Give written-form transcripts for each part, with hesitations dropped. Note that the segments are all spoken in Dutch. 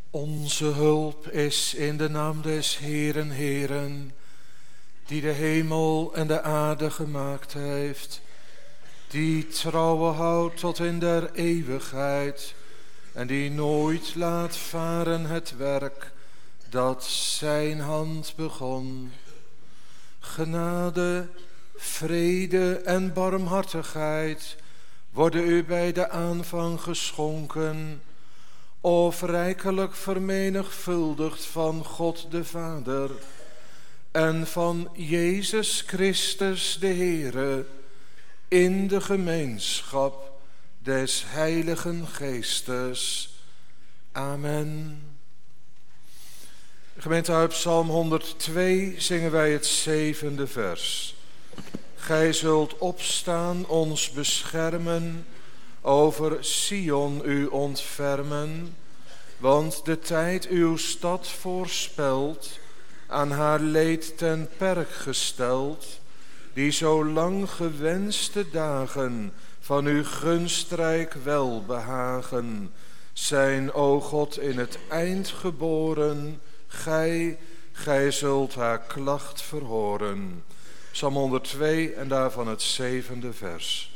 Onze hulp is in de naam des Heeren, Heeren, die de hemel en de aarde gemaakt heeft, die trouwe houdt tot in der eeuwigheid en die nooit laat varen het werk dat zijn hand begon. Genade, vrede en barmhartigheid worden u bij de aanvang geschonken, of rijkelijk vermenigvuldigd van God de Vader en van Jezus Christus de Heere, in de gemeenschap des Heiligen Geestes. Amen. Gemeente, uit Psalm 102 zingen wij het 7e vers. Gij zult opstaan, ons beschermen, over Sion u ontfermen, want de tijd uw stad voorspelt, aan haar leed ten perk gesteld, die zo lang gewenste dagen van uw gunstrijk welbehagen zijn, o God, in het eind geboren, gij zult haar klacht verhoren. Psalm 102 en daarvan het 7e vers.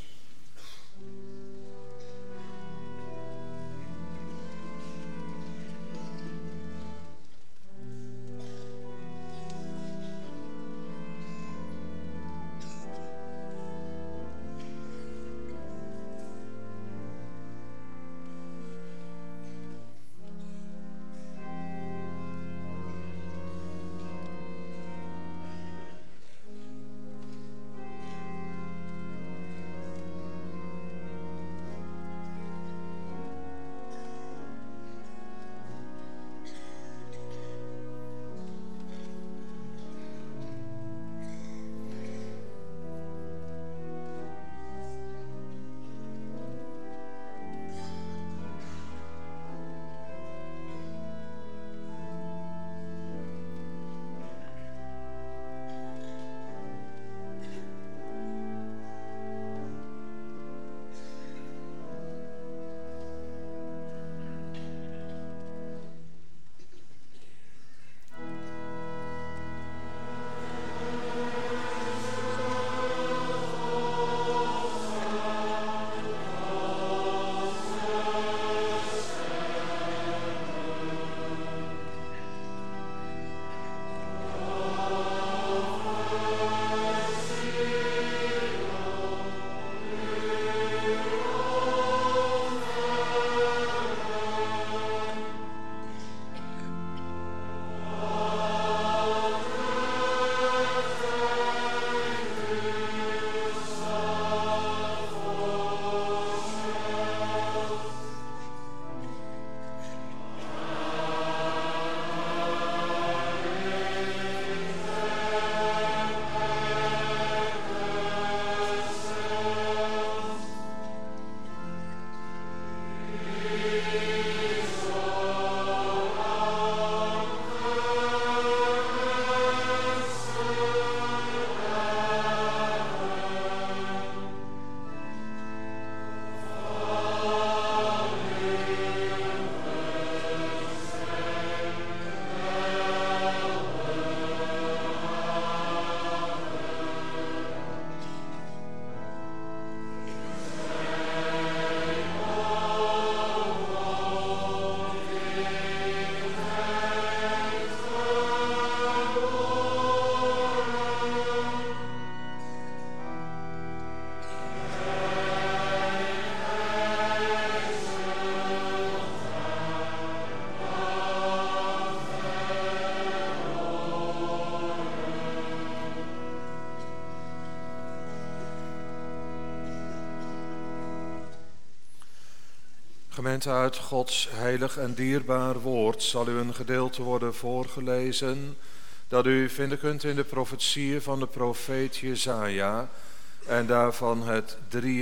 Gemeente, uit Gods heilig en dierbaar woord zal u een gedeelte worden voorgelezen dat u vinden kunt in de profetieën van de profeet Jesaja en daarvan het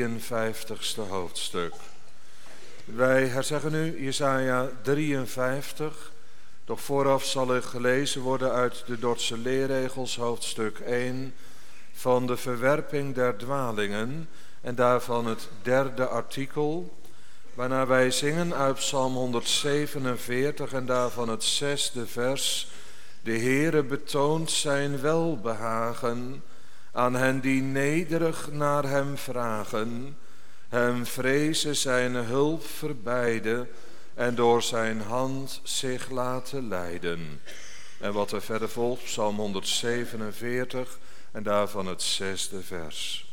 53ste hoofdstuk. Wij herzeggen nu Jesaja 53, doch vooraf zal er gelezen worden uit de Dordtse leerregels hoofdstuk 1 van de verwerping der dwalingen en daarvan het 3e artikel. Waarna wij zingen uit Psalm 147 en daarvan het 6e vers. De Heere betoont zijn welbehagen aan hen die nederig naar hem vragen. Hem vrezen zijn hulp verbeiden en door zijn hand zich laten leiden. En wat er verder volgt, Psalm 147 en daarvan het 6e vers.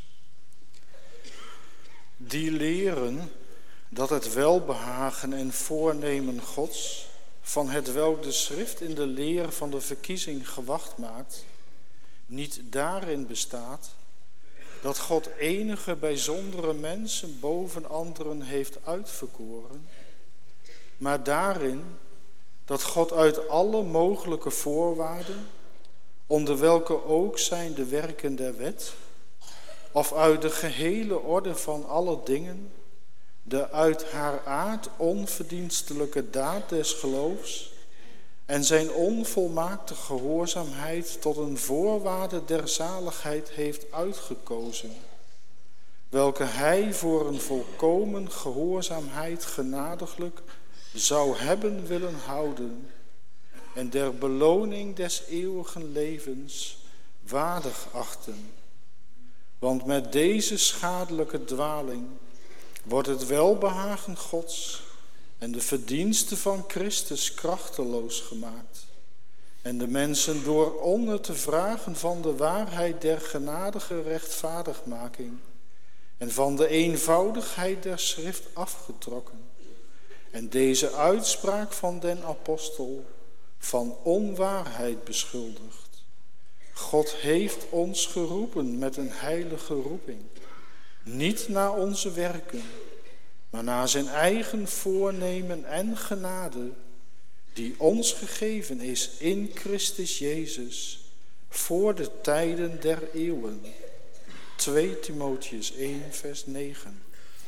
Die leren dat het welbehagen en voornemen Gods, van hetwelk de schrift in de leer van de verkiezing gewacht maakt, niet daarin bestaat dat God enige bijzondere mensen boven anderen heeft uitverkoren, maar daarin dat God uit alle mogelijke voorwaarden, onder welke ook zijn de werken der wet, of uit de gehele orde van alle dingen, de uit haar aard onverdienstelijke daad des geloofs en zijn onvolmaakte gehoorzaamheid tot een voorwaarde der zaligheid heeft uitgekozen, welke hij voor een volkomen gehoorzaamheid genadiglijk zou hebben willen houden en der beloning des eeuwigen levens waardig achten. Want met deze schadelijke dwaling wordt het welbehagen Gods en de verdiensten van Christus krachteloos gemaakt. En de mensen door onder te vragen van de waarheid der genadige rechtvaardigmaking en van de eenvoudigheid der schrift afgetrokken. En deze uitspraak van den apostel van onwaarheid beschuldigd. God heeft ons geroepen met een heilige roeping, niet naar onze werken, maar naar zijn eigen voornemen en genade, die ons gegeven is in Christus Jezus, voor de tijden der eeuwen. 2 Timotheüs 1 vers 9.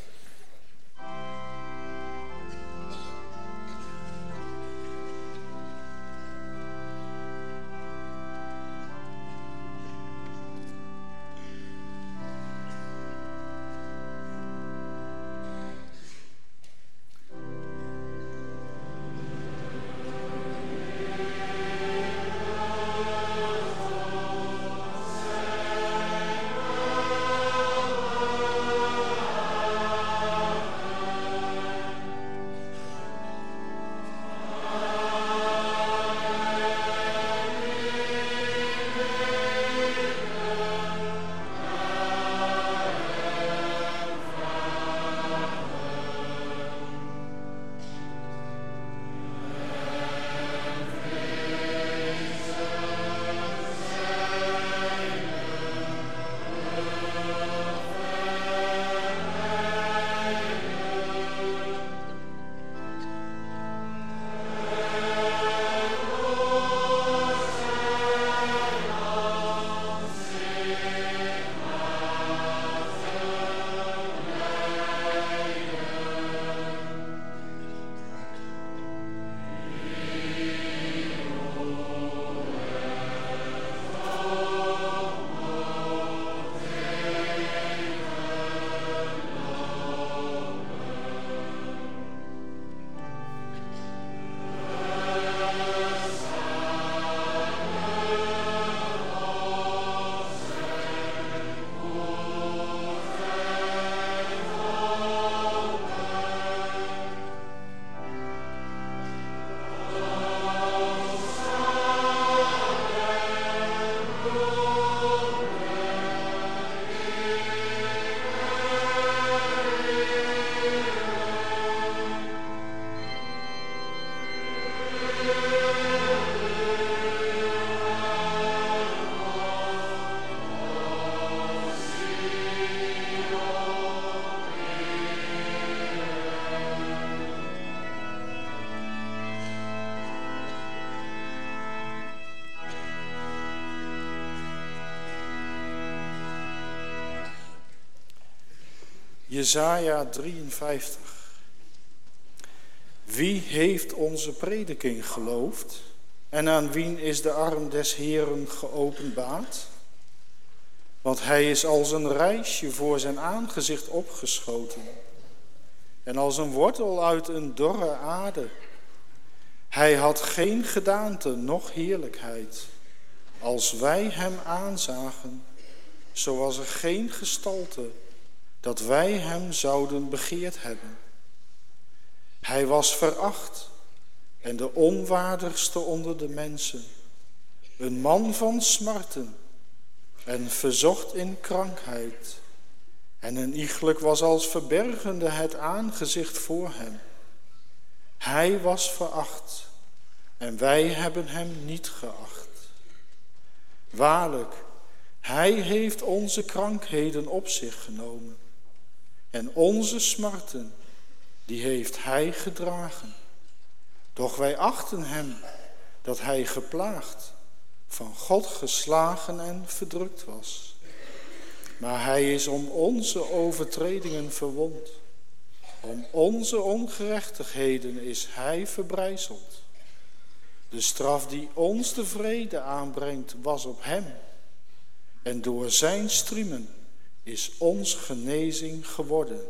Jesaja 53. Wie heeft onze prediking geloofd en aan wien is de arm des Heeren geopenbaard? Want hij is als een rijsje voor zijn aangezicht opgeschoten. en als een wortel uit een dorre aarde. Hij had geen gedaante, noch heerlijkheid. Als wij hem aanzagen, zo was er geen gestalte dat wij hem zouden begeerd hebben. Hij was veracht en de onwaardigste onder de mensen, een man van smarten en verzocht in krankheid. En een iegelijk was als verbergende het aangezicht voor hem. Hij was veracht en wij hebben hem niet geacht. Waarlijk, hij heeft onze krankheden op zich genomen en onze smarten, die heeft hij gedragen. Doch wij achten hem dat hij geplaagd, van God geslagen en verdrukt was. Maar hij is om onze overtredingen verwond. Om onze ongerechtigheden is hij verbrijzeld. De straf die ons de vrede aanbrengt was op hem. En door zijn striemen is ons genezing geworden.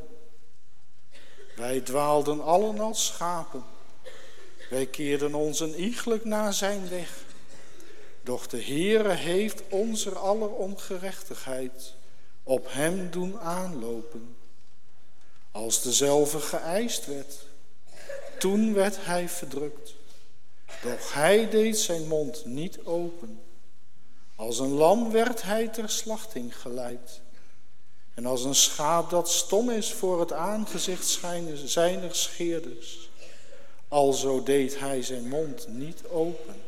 Wij dwaalden allen als schapen. Wij keerden ons een iegelijk naar zijn weg. Doch de Heere heeft onze aller ongerechtigheid op hem doen aanlopen. Als dezelfde geëist werd, toen werd hij verdrukt. Doch hij deed zijn mond niet open. Als een lam werd hij ter slachting geleid. En als een schaap dat stom is voor het aangezicht zijner scheerders. Alzo deed hij zijn mond niet open.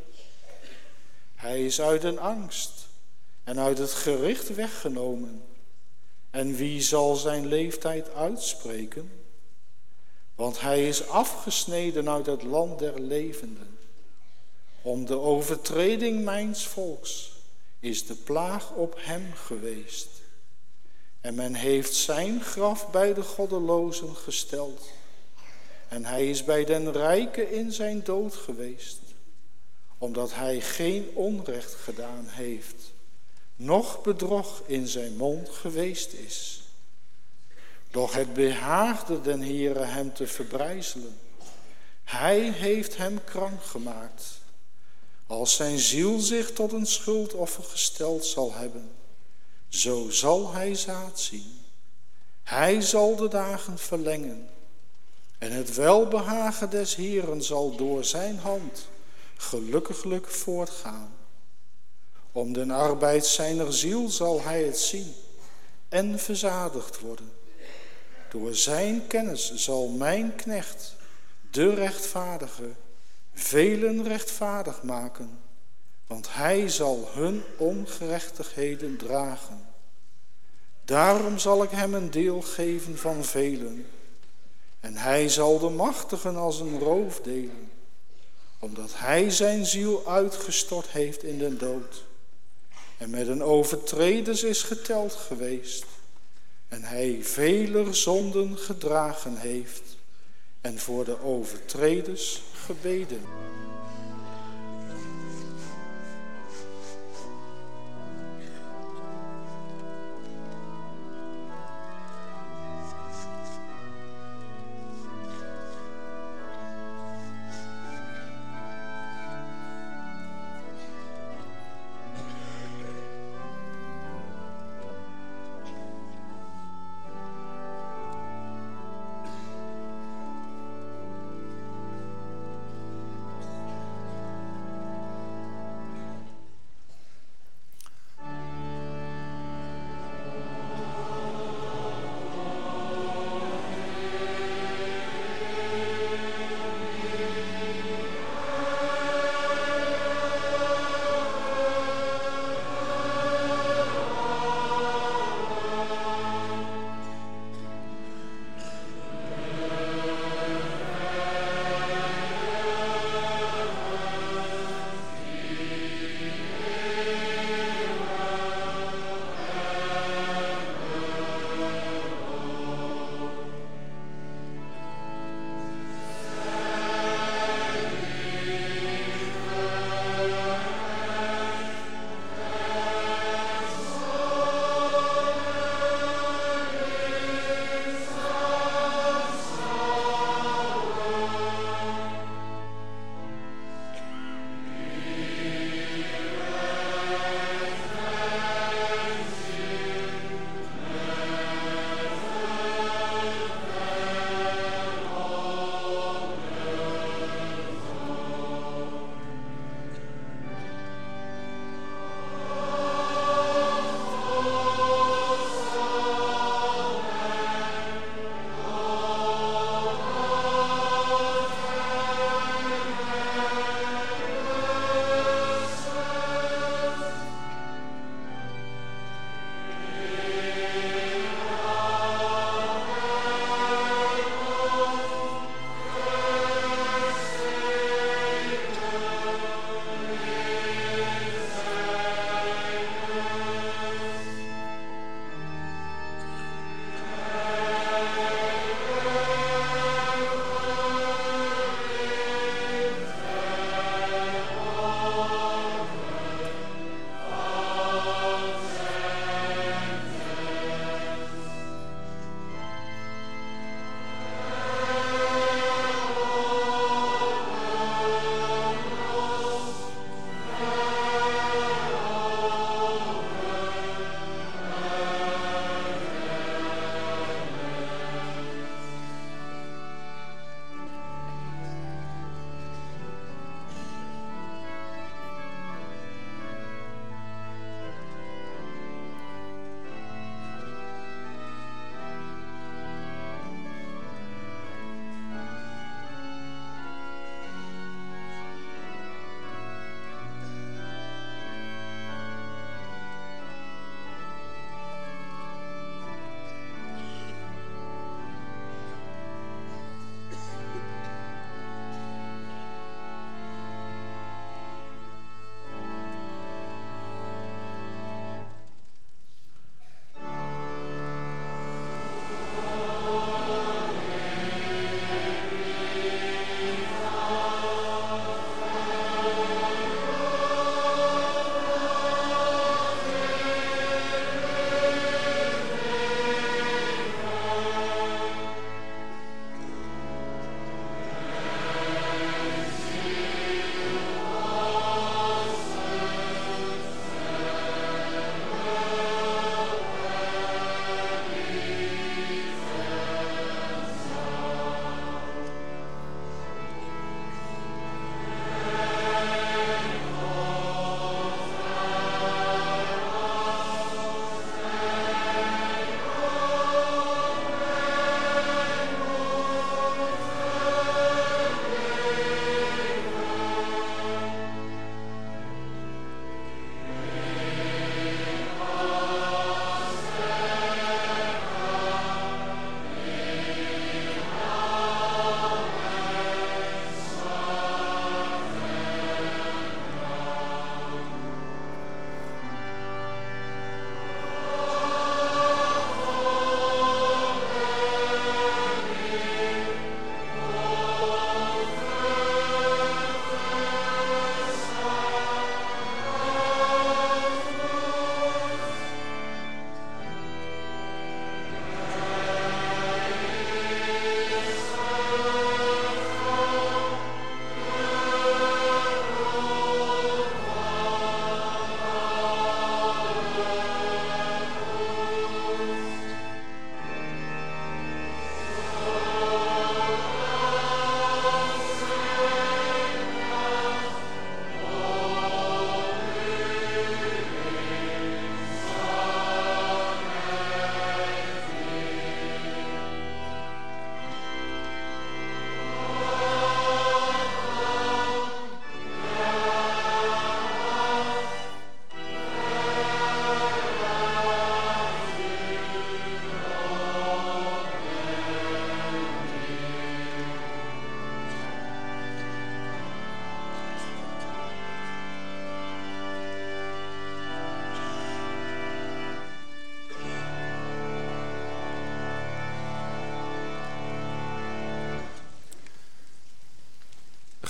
Hij is uit een angst en uit het gericht weggenomen. En wie zal zijn leeftijd uitspreken? Want hij is afgesneden uit het land der levenden. Om de overtreding mijns volks is de plaag op hem geweest. En men heeft zijn graf bij de goddelozen gesteld. En hij is bij den rijken in zijn dood geweest. Omdat hij geen onrecht gedaan heeft, noch bedrog in zijn mond geweest is. Doch het behaagde den Heere hem te verbrijzelen. Hij heeft hem krank gemaakt. Als zijn ziel zich tot een schuldoffer gesteld zal hebben, zo zal hij zaad zien. Hij zal de dagen verlengen. En het welbehagen des Heeren zal door zijn hand gelukkiglijk voortgaan. Om den arbeid zijner ziel zal hij het zien en verzadigd worden. Door zijn kennis zal mijn knecht, de rechtvaardige, velen rechtvaardig maken, want hij zal hun ongerechtigheden dragen. Daarom zal ik hem een deel geven van velen, en hij zal de machtigen als een roof delen, omdat hij zijn ziel uitgestort heeft in den dood, en met een overtreders is geteld geweest, en hij veler zonden gedragen heeft, en voor de overtreders gebeden.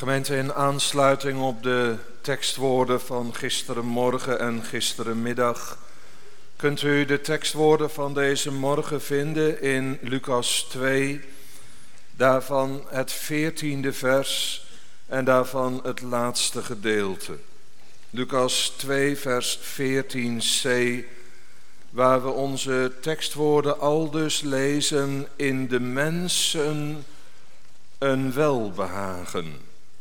Gemeente, in aansluiting op de tekstwoorden van gisterenmorgen en gisterenmiddag kunt u de tekstwoorden van deze morgen vinden in Lucas 2, daarvan het 14e vers en daarvan het laatste gedeelte. Lucas 2 vers 14c, waar we onze tekstwoorden aldus lezen: in de mensen een welbehagen.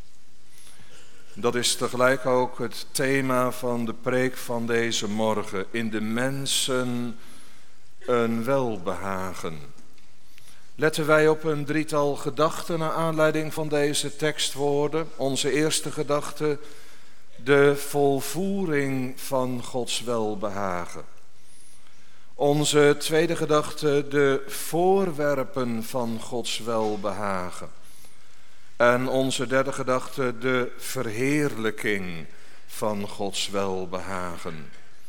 Dat is tegelijk ook het thema van de preek van deze morgen. In de mensen een welbehagen. Letten wij op een drietal gedachten naar aanleiding van deze tekstwoorden. Onze eerste gedachte: de volvoering van Gods welbehagen. Onze tweede gedachte: de voorwerpen van Gods welbehagen. En onze derde gedachte: de verheerlijking van Gods welbehagen.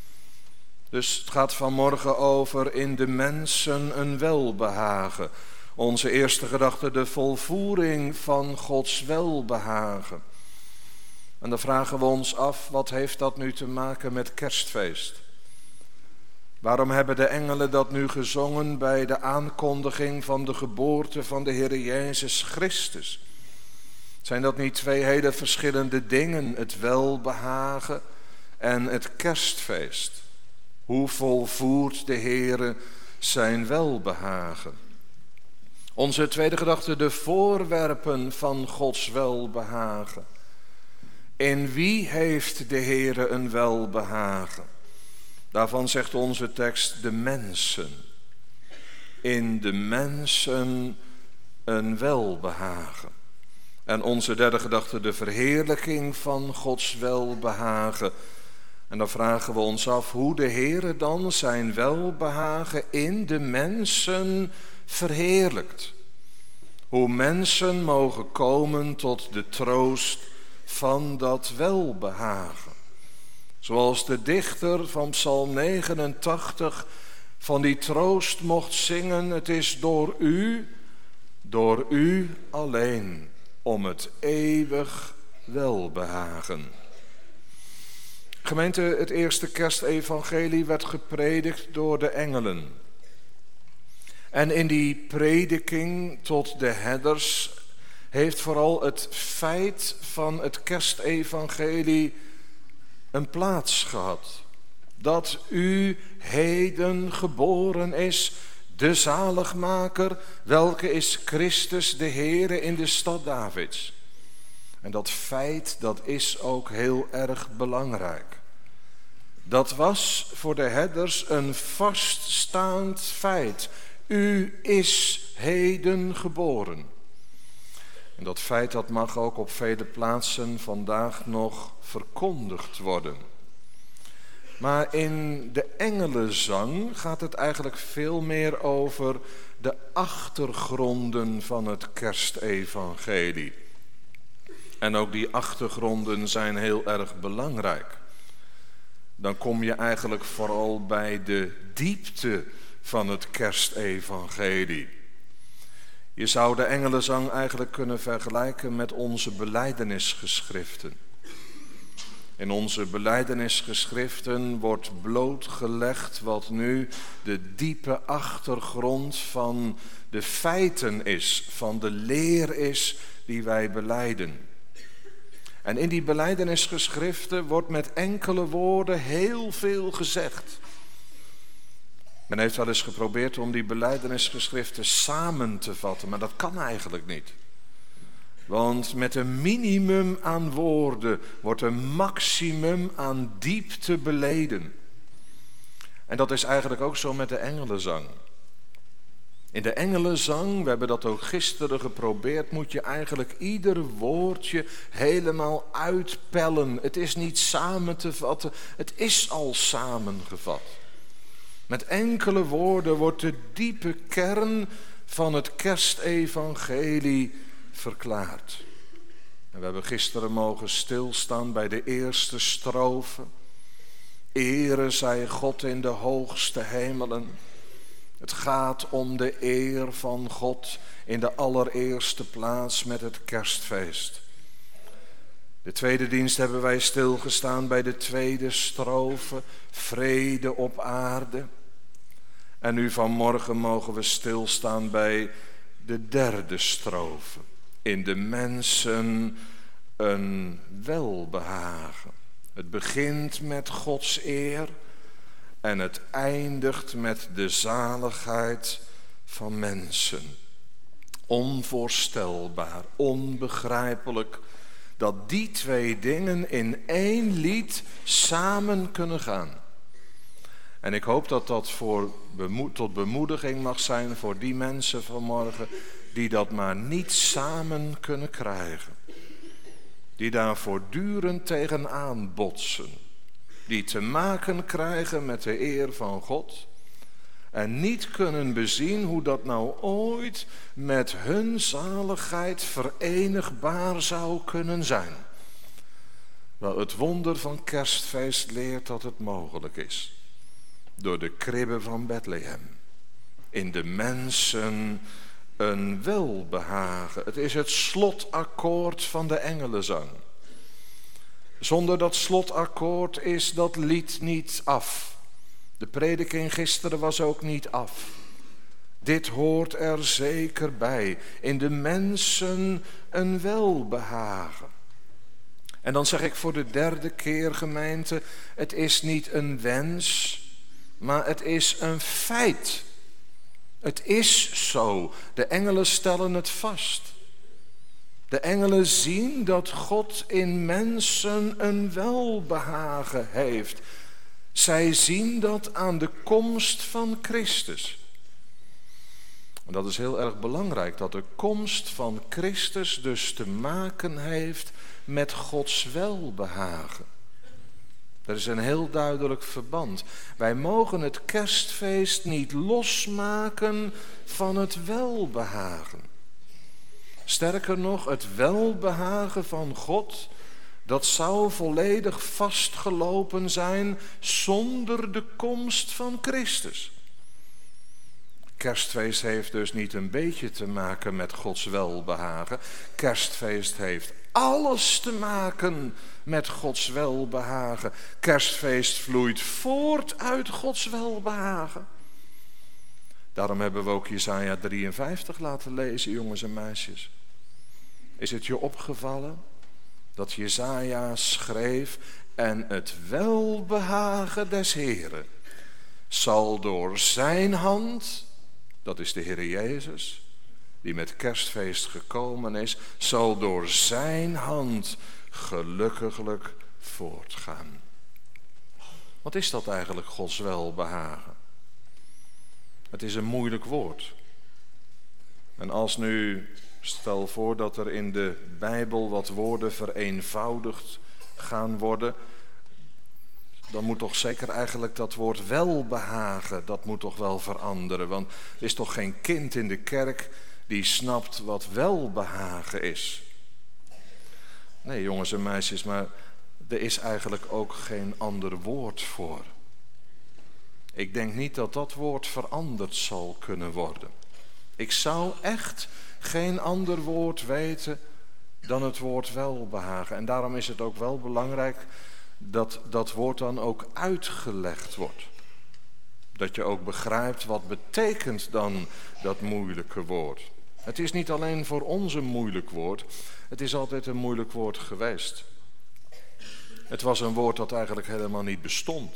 Dus het gaat vanmorgen over in de mensen een welbehagen. Onze eerste gedachte: de volvoering van Gods welbehagen. En dan vragen we ons af, wat heeft dat nu te maken met kerstfeest? Waarom hebben de engelen dat nu gezongen bij de aankondiging van de geboorte van de Heer Jezus Christus? Zijn dat niet twee hele verschillende dingen, het welbehagen en het kerstfeest? Hoe volvoert de Heer zijn welbehagen? Onze tweede gedachte: de voorwerpen van Gods welbehagen. In wie heeft de Heer een welbehagen? Daarvan zegt onze tekst: de mensen. In de mensen een welbehagen. En onze derde gedachte: de verheerlijking van Gods welbehagen. En dan vragen we ons af hoe de Heere dan zijn welbehagen in de mensen verheerlijkt. Hoe mensen mogen komen tot de troost van dat welbehagen. Zoals de dichter van Psalm 89 van die troost mocht zingen: het is door u alleen, om het eeuwig welbehagen. Gemeente, het eerste kerstevangelie werd gepredikt door de engelen. En in die prediking tot de herders heeft vooral het feit van het kerstevangelie een plaats gehad. Dat u heden geboren is, de zaligmaker, welke is Christus de Heere in de stad Davids. En dat feit, dat is ook heel erg belangrijk. Dat was voor de herders een vaststaand feit. U is heden geboren. En dat feit, dat mag ook op vele plaatsen vandaag nog verkondigd worden. Maar in de engelenzang gaat het eigenlijk veel meer over de achtergronden van het kerstevangelie. En ook die achtergronden zijn heel erg belangrijk. Dan kom je eigenlijk vooral bij de diepte van het kerstevangelie. Je zou de engelenzang eigenlijk kunnen vergelijken met onze belijdenisgeschriften. In onze belijdenisgeschriften wordt blootgelegd wat nu de diepe achtergrond van de feiten is, van de leer is die wij belijden. En in die belijdenisgeschriften wordt met enkele woorden heel veel gezegd. Men heeft wel eens geprobeerd om die belijdenisgeschriften samen te vatten, maar dat kan eigenlijk niet. Want met een minimum aan woorden wordt een maximum aan diepte beleden. En dat is eigenlijk ook zo met de engelenzang. In de engelenzang, we hebben dat ook gisteren geprobeerd, moet je eigenlijk ieder woordje helemaal uitpellen. Het is niet samen te vatten, het is al samengevat. Met enkele woorden wordt de diepe kern van het kerstevangelie verklaard. En we hebben gisteren mogen stilstaan bij de eerste strofe. Ere zij God in de hoogste hemelen. Het gaat om de eer van God in de allereerste plaats met het kerstfeest. De tweede dienst hebben wij stilgestaan bij de tweede strofe, vrede op aarde. En nu vanmorgen mogen we stilstaan bij de derde strofe. In de mensen een welbehagen. Het begint met Gods eer en het eindigt met de zaligheid van mensen. Onvoorstelbaar, onbegrijpelijk dat die twee dingen in één lied samen kunnen gaan. En ik hoop dat dat tot bemoediging mag zijn voor die mensen vanmorgen die dat maar niet samen kunnen krijgen. Die daar voortdurend tegenaan botsen. Die te maken krijgen met de eer van God. En niet kunnen bezien hoe dat nou ooit met hun zaligheid verenigbaar zou kunnen zijn. Wel, het wonder van Kerstfeest leert dat het mogelijk is. Door de kribbe van Bethlehem. In de mensen een welbehagen. Het is het slotakkoord van de engelenzang. Zonder dat slotakkoord is dat lied niet af. De prediking gisteren was ook niet af. Dit hoort er zeker bij. In de mensen een welbehagen. En dan zeg ik voor de derde keer, gemeente, het is niet een wens, maar het is een feit. Het is zo. De engelen stellen het vast. De engelen zien dat God in mensen een welbehagen heeft. Zij zien dat aan de komst van Christus. En dat is heel erg belangrijk, dat de komst van Christus dus te maken heeft met Gods welbehagen. Er is een heel duidelijk verband. Wij mogen het kerstfeest niet losmaken van het welbehagen. Sterker nog, het welbehagen van God, dat zou volledig vastgelopen zijn zonder de komst van Christus. Kerstfeest heeft dus niet een beetje te maken met Gods welbehagen. Kerstfeest heeft alles te maken met Gods welbehagen. Kerstfeest vloeit voort uit Gods welbehagen. Daarom hebben we ook Jesaja 53 laten lezen, jongens en meisjes. Is het je opgevallen dat Jesaja schreef: en het welbehagen des Heren zal door zijn hand, dat is de Heer Jezus, die met kerstfeest gekomen is, zal door zijn hand gelukkiglijk voortgaan. Wat is dat eigenlijk, Gods welbehagen? Het is een moeilijk woord. En als nu, stel voor dat er in de Bijbel wat woorden vereenvoudigd gaan worden, dan moet toch zeker eigenlijk dat woord welbehagen, dat moet toch wel veranderen. Want er is toch geen kind in de kerk die snapt wat welbehagen is. Nee, jongens en meisjes, maar er is eigenlijk ook geen ander woord voor. Ik denk niet dat dat woord veranderd zal kunnen worden. Ik zou echt geen ander woord weten dan het woord welbehagen. En daarom is het ook wel belangrijk dat dat woord dan ook uitgelegd wordt. Dat je ook begrijpt wat betekent dan dat moeilijke woord. Het is niet alleen voor ons een moeilijk woord. Het is altijd een moeilijk woord geweest. Het was een woord dat eigenlijk helemaal niet bestond.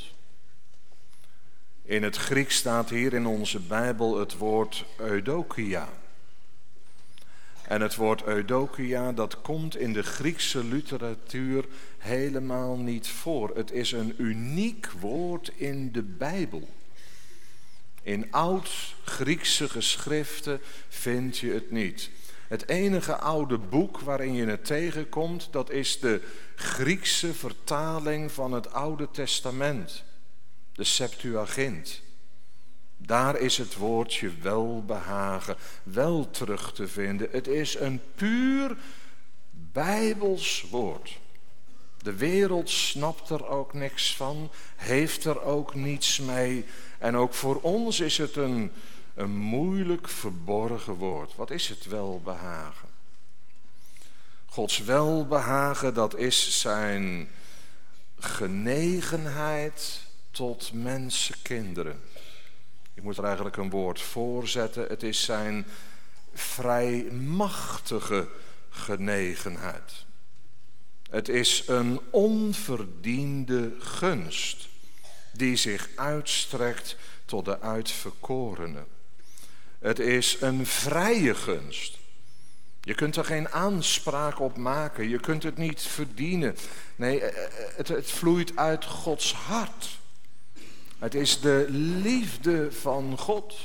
In het Grieks staat hier in onze Bijbel het woord eudokia. En het woord eudokia, dat komt in de Griekse literatuur helemaal niet voor. Het is een uniek woord in de Bijbel. In oud-Griekse geschriften vind je het niet. Het enige oude boek waarin je het tegenkomt, dat is de Griekse vertaling van het Oude Testament. De Septuagint. Daar is het woordje welbehagen wel terug te vinden. Het is een puur Bijbels woord. De wereld snapt er ook niks van, heeft er ook niets mee. En ook voor ons is het een moeilijk verborgen woord. Wat is het welbehagen? Gods welbehagen, dat is zijn genegenheid tot mensenkinderen. Ik moet er eigenlijk een woord voor zetten. Het is zijn vrijmachtige genegenheid. Het is een onverdiende gunst die zich uitstrekt tot de uitverkorenen. Het is een vrije gunst. Je kunt er geen aanspraak op maken. Je kunt het niet verdienen. Nee, het vloeit uit Gods hart. Het is de liefde van God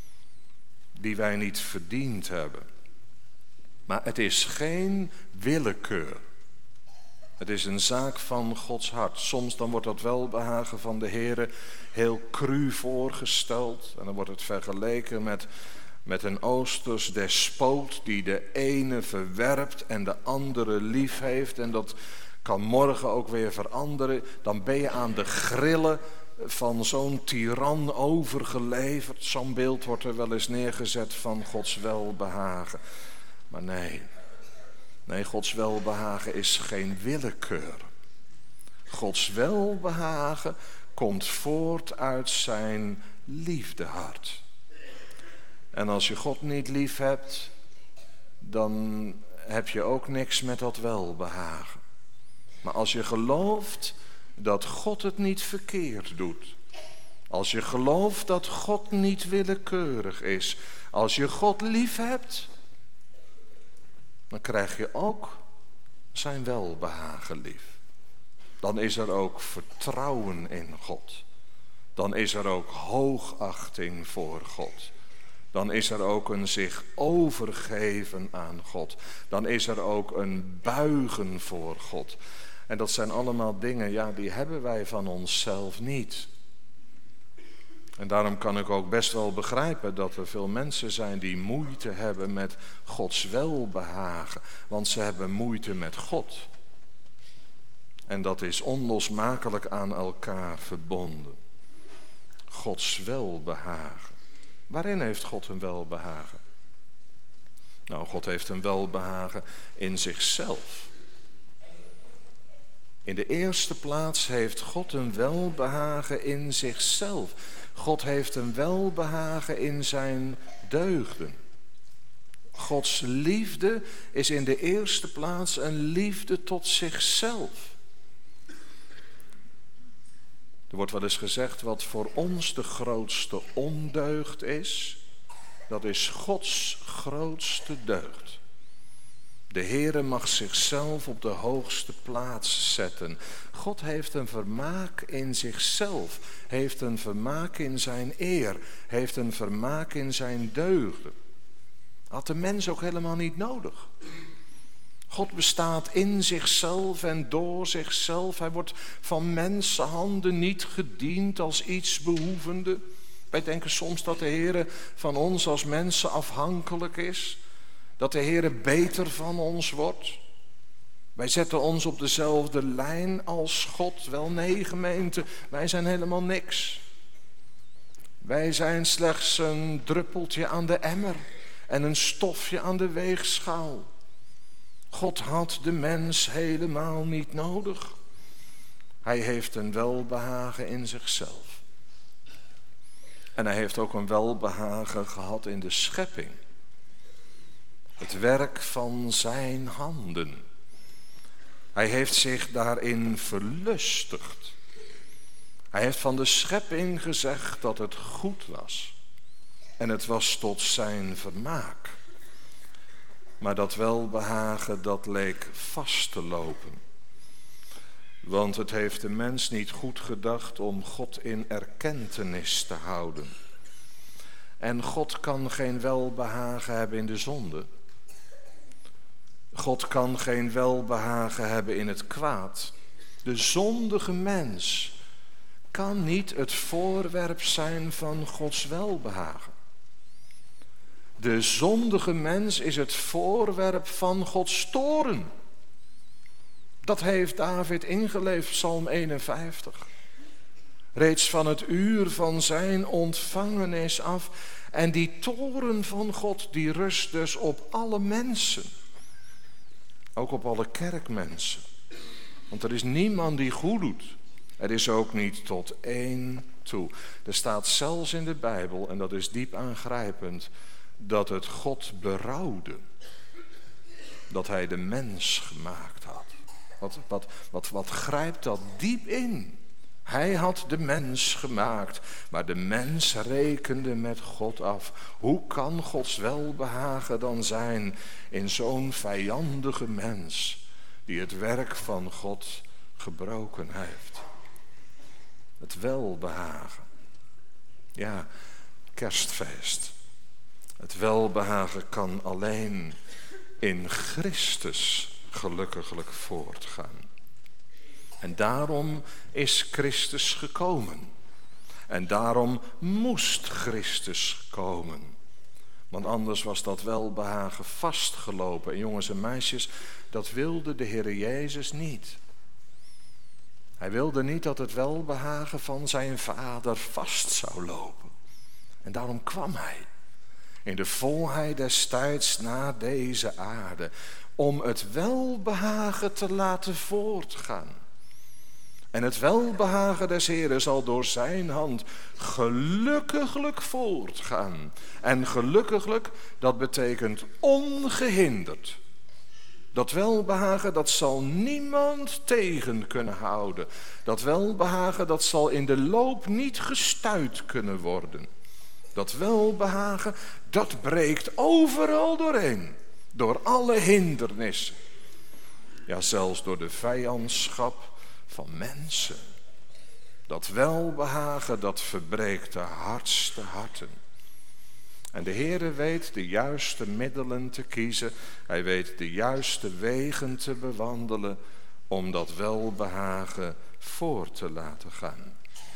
die wij niet verdiend hebben. Maar het is geen willekeur. Het is een zaak van Gods hart. Soms dan wordt dat welbehagen van de Heere heel cru voorgesteld. En dan wordt het vergeleken met een Oosters despoot die de ene verwerpt en de andere lief heeft. En dat kan morgen ook weer veranderen. Dan ben je aan de grillen van zo'n tiran overgeleverd. Zo'n beeld wordt er wel eens neergezet van Gods welbehagen. Maar nee, Gods welbehagen is geen willekeur. Gods welbehagen komt voort uit zijn liefdehart. En als je God niet lief hebt, dan heb je ook niks met dat welbehagen. Maar als je gelooft dat God het niet verkeerd doet, als je gelooft dat God niet willekeurig is, als je God lief hebt, dan krijg je ook zijn welbehagen lief. Dan is er ook vertrouwen in God. Dan is er ook hoogachting voor God. Dan is er ook een zich overgeven aan God. Dan is er ook een buigen voor God. En dat zijn allemaal dingen, ja, die hebben wij van onszelf niet. En daarom kan ik ook best wel begrijpen dat er veel mensen zijn die moeite hebben met Gods welbehagen. Want ze hebben moeite met God. En dat is onlosmakelijk aan elkaar verbonden. Gods welbehagen. Waarin heeft God een welbehagen? Nou, God heeft een welbehagen in zichzelf. In de eerste plaats heeft God een welbehagen in zichzelf. God heeft een welbehagen in zijn deugden. Gods liefde is in de eerste plaats een liefde tot zichzelf. Er wordt wel eens gezegd, wat voor ons de grootste ondeugd is, dat is Gods grootste deugd. De Heere mag zichzelf op de hoogste plaats zetten. God heeft een vermaak in zichzelf, heeft een vermaak in zijn eer, heeft een vermaak in zijn deugden. Had de mens ook helemaal niet nodig. God bestaat in zichzelf en door zichzelf. Hij wordt van mensenhanden niet gediend als iets behoevende. Wij denken soms dat de Heere van ons als mensen afhankelijk is. Dat de Heere beter van ons wordt. Wij zetten ons op dezelfde lijn als God. Wel nee, gemeente, wij zijn helemaal niks. Wij zijn slechts een druppeltje aan de emmer en een stofje aan de weegschaal. God had de mens helemaal niet nodig. Hij heeft een welbehagen in zichzelf. En hij heeft ook een welbehagen gehad in de schepping. Het werk van zijn handen. Hij heeft zich daarin verlustigd. Hij heeft van de schepping gezegd dat het goed was. En het was tot zijn vermaak. Maar dat welbehagen, dat leek vast te lopen. Want het heeft de mens niet goed gedacht om God in erkentenis te houden. En God kan geen welbehagen hebben in de zonde. God kan geen welbehagen hebben in het kwaad. De zondige mens kan niet het voorwerp zijn van Gods welbehagen. De zondige mens is het voorwerp van Gods toorn. Dat heeft David ingeleefd, Psalm 51. Reeds van het uur van zijn ontvangenis af. En die toorn van God, die rust dus op alle mensen. Ook op alle kerkmensen. Want er is niemand die goed doet. Er is ook niet tot één toe. Er staat zelfs in de Bijbel, en dat is diep aangrijpend, dat het God berouwde. Dat hij de mens gemaakt had. Wat grijpt dat diep in? Hij had de mens gemaakt, maar de mens rekende met God af. Hoe kan Gods welbehagen dan zijn in zo'n vijandige mens die het werk van God gebroken heeft? Het welbehagen. Ja, kerstfeest. Het welbehagen kan alleen in Christus gelukkiglijk voortgaan. En daarom is Christus gekomen. En daarom moest Christus komen. Want anders was dat welbehagen vastgelopen. En jongens en meisjes, dat wilde de Heer Jezus niet. Hij wilde niet dat het welbehagen van zijn Vader vast zou lopen. En daarom kwam hij in de volheid des tijds naar deze aarde, om het welbehagen te laten voortgaan. En het welbehagen des Heeren zal door zijn hand gelukkiglijk voortgaan. En gelukkiglijk, dat betekent ongehinderd. Dat welbehagen, dat zal niemand tegen kunnen houden. Dat welbehagen, dat zal in de loop niet gestuit kunnen worden. Dat welbehagen, dat breekt overal doorheen. Door alle hindernissen. Ja, zelfs door de vijandschap van mensen. Dat welbehagen, dat verbreekt de hardste harten. En de Heere weet de juiste middelen te kiezen. Hij weet de juiste wegen te bewandelen om dat welbehagen voor te laten gaan.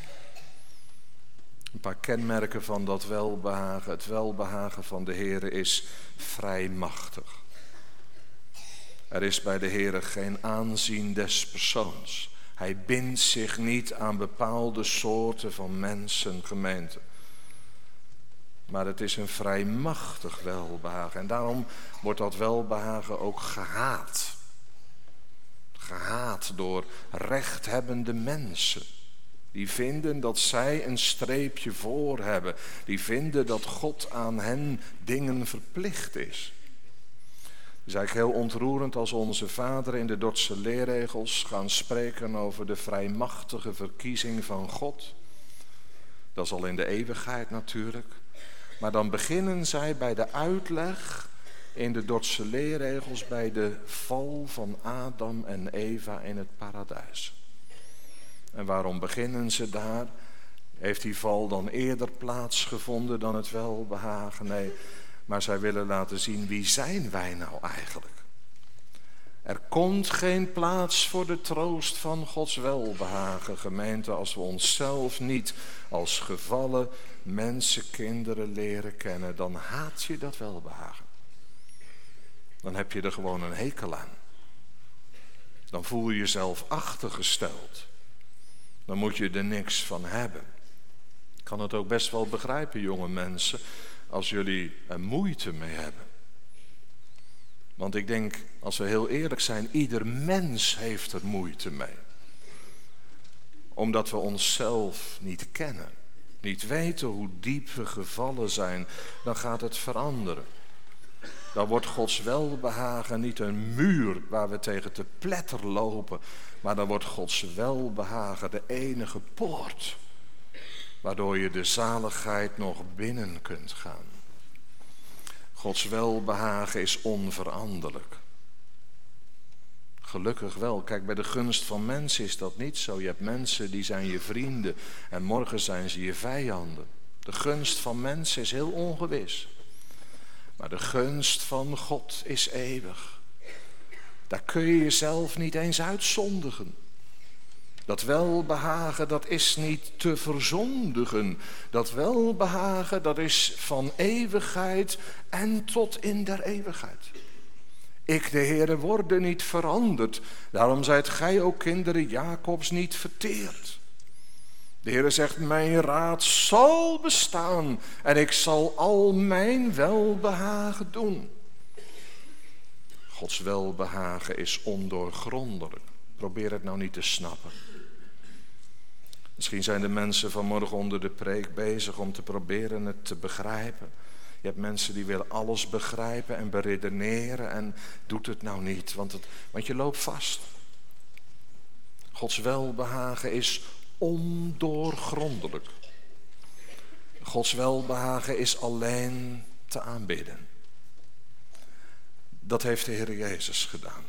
Een paar kenmerken van dat welbehagen. Het welbehagen van de Heere is vrijmachtig. Er is bij de Heere geen aanzien des persoons. Hij bindt zich niet aan bepaalde soorten van mensen, gemeenten. Maar het is een vrijmachtig welbehagen. En daarom wordt dat welbehagen ook gehaat. Gehaat door rechthebbende mensen. Die vinden dat zij een streepje voor hebben. Die vinden dat God aan hen dingen verplicht is. Het is eigenlijk heel ontroerend als onze vaderen in de Dordtse leerregels gaan spreken over de vrijmachtige verkiezing van God. Dat is al in de eeuwigheid natuurlijk. Maar dan beginnen zij bij de uitleg in de Dordtse leerregels bij de val van Adam en Eva in het paradijs. En waarom beginnen ze daar? Heeft die val dan eerder plaatsgevonden dan het welbehagen? Nee, maar zij willen laten zien, wie zijn wij nou eigenlijk? Er komt geen plaats voor de troost van Gods welbehagen, gemeente, als we onszelf niet als gevallen mensenkinderen leren kennen. Dan haat je dat welbehagen. Dan heb je er gewoon een hekel aan. Dan voel je jezelf achtergesteld. Dan moet je er niks van hebben. Ik kan het ook best wel begrijpen, jonge mensen, als jullie er moeite mee hebben. Want ik denk, als we heel eerlijk zijn, ieder mens heeft er moeite mee. Omdat we onszelf niet kennen. Niet weten hoe diep we gevallen zijn, dan gaat het veranderen. Dan wordt Gods welbehagen niet een muur waar we tegen te pletter lopen. Maar dan wordt Gods welbehagen de enige poort. Waardoor je de zaligheid nog binnen kunt gaan. Gods welbehagen is onveranderlijk. Gelukkig wel. Kijk, bij de gunst van mensen is dat niet zo. Je hebt mensen die zijn je vrienden en morgen zijn ze je vijanden. De gunst van mensen is heel ongewis. Maar de gunst van God is eeuwig. Daar kun je jezelf niet eens uitzondigen. Dat welbehagen, dat is niet te verzondigen. Dat welbehagen, dat is van eeuwigheid en tot in der eeuwigheid. Ik, de Heere, worde niet veranderd. Daarom zijt gij ook kinderen Jacobs niet verteerd. De Heere zegt, mijn raad zal bestaan en ik zal al mijn welbehagen doen. Gods welbehagen is ondoorgrondelijk. Probeer het nou niet te snappen. Misschien zijn de mensen vanmorgen onder de preek bezig om te proberen het te begrijpen. Je hebt mensen die willen alles begrijpen en beredeneren en doet het nou niet, want je loopt vast. Gods welbehagen is ondoorgrondelijk. Gods welbehagen is alleen te aanbidden. Dat heeft de Heer Jezus gedaan.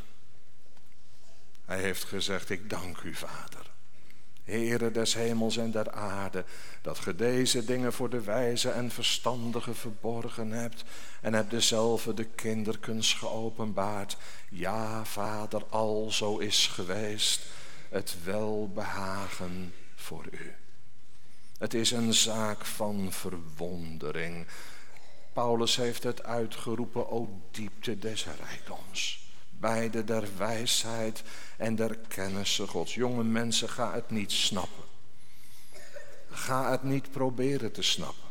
Hij heeft gezegd, ik dank u, Vader. Heere des hemels en der aarde, dat ge deze dingen voor de wijze en verstandigen verborgen hebt en hebt dezelfde de kinderkens geopenbaard. Ja, Vader, al zo is geweest het welbehagen voor u. Het is een zaak van verwondering. Paulus heeft het uitgeroepen, o diepte des rijkdoms. Beide der wijsheid en der kennissen Gods. Jonge mensen, ga het niet snappen. Ga het niet proberen te snappen.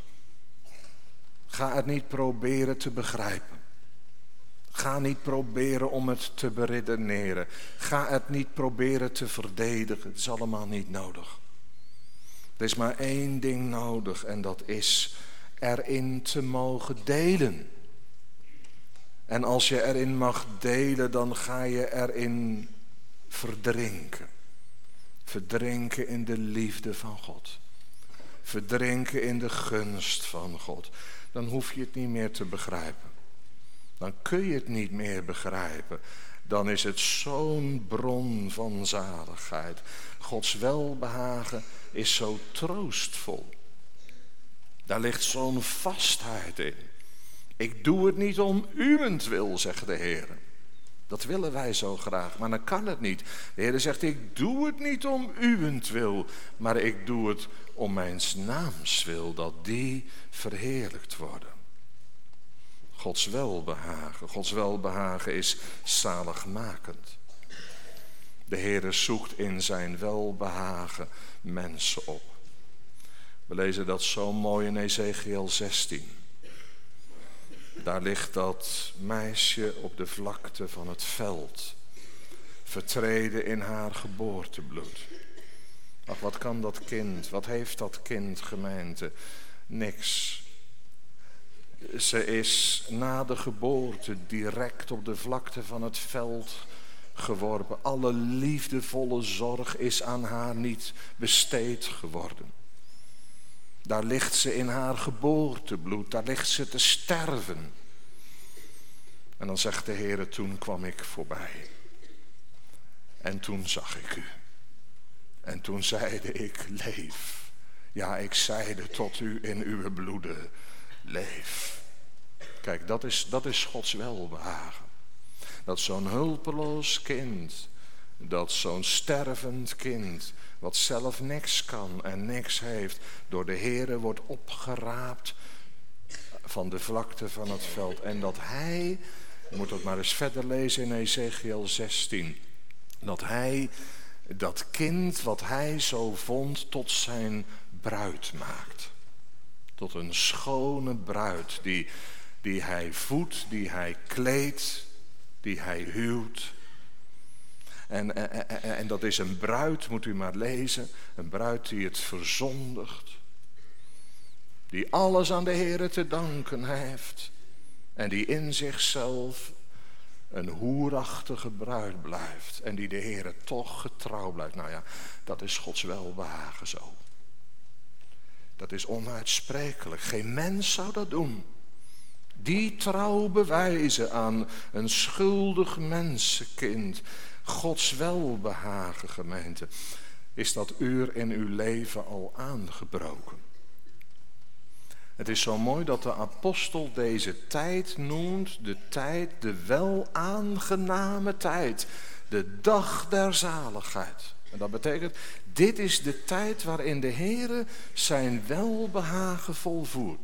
Ga het niet proberen te begrijpen. Ga niet proberen om het te beredeneren. Ga het niet proberen te verdedigen. Het is allemaal niet nodig. Er is maar één ding nodig en dat is erin te mogen delen. En als je erin mag delen, dan ga je erin verdrinken. Verdrinken in de liefde van God. Verdrinken in de gunst van God. Dan hoef je het niet meer te begrijpen. Dan kun je het niet meer begrijpen. Dan is het zo'n bron van zaligheid. Gods welbehagen is zo troostvol. Daar ligt zo'n vastheid in. Ik doe het niet om uwentwil, zegt de Heer. Dat willen wij zo graag, maar dan kan het niet. De Heer zegt, ik doe het niet om uwentwil, maar ik doe het om mijn naams wil, dat die verheerlijkt worden. Gods welbehagen is zaligmakend. De Heer zoekt in zijn welbehagen mensen op. We lezen dat zo mooi in Ezechiel 16. Daar ligt dat meisje op de vlakte van het veld, vertreden in haar geboortebloed. Ach, wat kan dat kind, wat heeft dat kind, gemeente? Niks. Ze is na de geboorte direct op de vlakte van het veld geworpen. Alle liefdevolle zorg is aan haar niet besteed geworden. Daar ligt ze in haar geboortebloed, daar ligt ze te sterven. En dan zegt de Heer, toen kwam ik voorbij. En toen zag ik u. En toen zeide ik, leef. Ja, ik zeide tot u in uw bloeden, leef. Kijk, dat is Gods welbehagen. Dat zo'n hulpeloos kind, dat zo'n stervend kind, wat zelf niks kan en niks heeft, door de Heere wordt opgeraapt van de vlakte van het veld. En dat hij, je moet het maar eens verder lezen in Ezechiel 16, dat hij dat kind wat hij zo vond tot zijn bruid maakt. Tot een schone bruid die hij voedt, die hij kleedt, die hij huwt. En dat is een bruid, moet u maar lezen, een bruid die het verzondigt. Die alles aan de Heere te danken heeft. En die in zichzelf een hoerachtige bruid blijft. En die de Heere toch getrouw blijft. Nou ja, dat is Gods welbehagen zo. Dat is onuitsprekelijk. Geen mens zou dat doen. Die trouw bewijzen aan een schuldig mensenkind. Gods welbehagen, gemeente. Is dat uur in uw leven al aangebroken? Het is zo mooi dat de apostel deze tijd noemt, de welaangename tijd. De dag der zaligheid. En dat betekent, dit is de tijd waarin de Heere zijn welbehagen volvoert.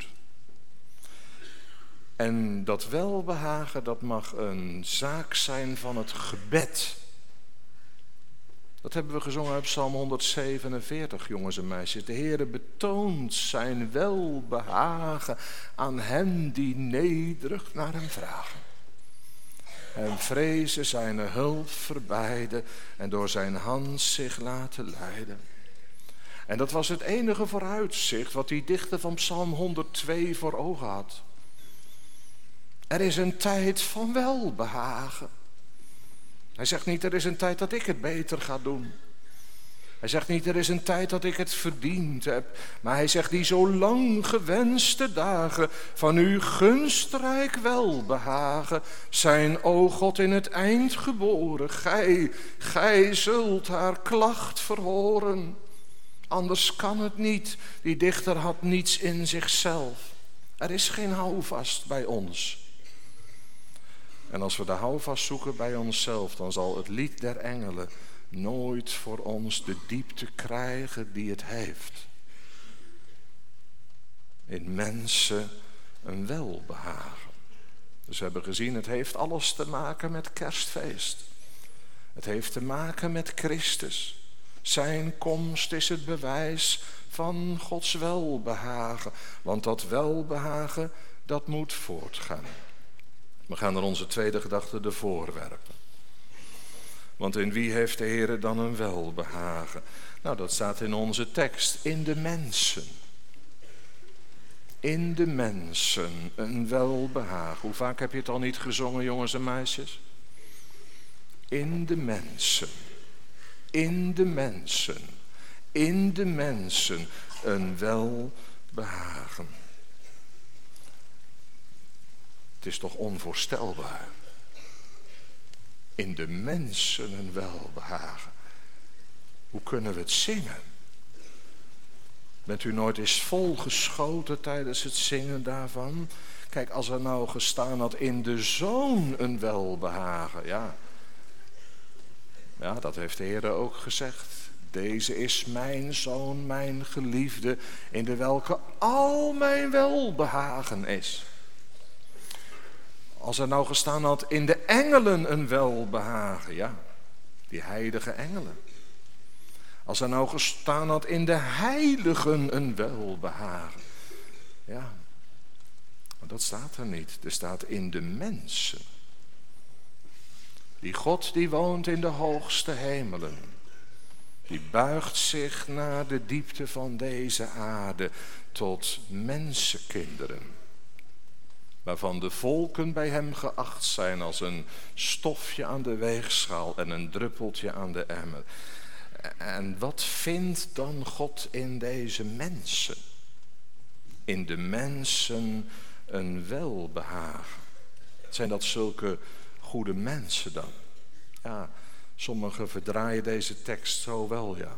En dat welbehagen, dat mag een zaak zijn van het gebed. Dat hebben we gezongen uit Psalm 147, jongens en meisjes. De Heere betoont zijn welbehagen aan hen die nederig naar hem vragen. en vrezen zijn hulp verbijden en door zijn hand zich laten leiden. En dat was het enige vooruitzicht wat die dichter van Psalm 102 voor ogen had. Er is een tijd van welbehagen. Hij zegt niet, er is een tijd dat ik het beter ga doen. Hij zegt niet, er is een tijd dat ik het verdiend heb. Maar hij zegt, die zo lang gewenste dagen van uw gunstrijk welbehagen zijn, o God, in het eind geboren. Gij zult haar klacht verhoren. Anders kan het niet. Die dichter had niets in zichzelf. Er is geen houvast bij ons. En als we de houvast zoeken bij onszelf, dan zal het lied der engelen nooit voor ons de diepte krijgen die het heeft. In mensen een welbehagen. Dus we hebben gezien, het heeft alles te maken met kerstfeest. Het heeft te maken met Christus. Zijn komst is het bewijs van Gods welbehagen. Want dat welbehagen, dat moet voortgaan. We gaan naar onze tweede gedachte, de voorwerpen. Want in wie heeft de Heer dan een welbehagen? Nou, dat staat in onze tekst. In de mensen. In de mensen een welbehagen. Hoe vaak heb je het al niet gezongen, jongens en meisjes? In de mensen. In de mensen. In de mensen een welbehagen. Het is toch onvoorstelbaar. In de mensen een welbehagen. Hoe kunnen we het zingen? Bent u nooit eens volgeschoten tijdens het zingen daarvan? Kijk, als er nou gestaan had in de Zoon een welbehagen. Ja, dat heeft de Heer ook gezegd. Deze is mijn Zoon, mijn geliefde, in de welke al mijn welbehagen is. Als er nou gestaan had in de engelen een welbehagen, ja, die heilige engelen. Als er nou gestaan had in de heiligen een welbehagen, ja, maar dat staat er niet. Er staat in de mensen. Die God die woont in de hoogste hemelen, die buigt zich naar de diepte van deze aarde tot mensenkinderen. Waarvan de volken bij hem geacht zijn als een stofje aan de weegschaal en een druppeltje aan de emmer. En wat vindt dan God in deze mensen? In de mensen een welbehagen. Zijn dat zulke goede mensen dan? Ja, sommigen verdraaien deze tekst zo wel, ja.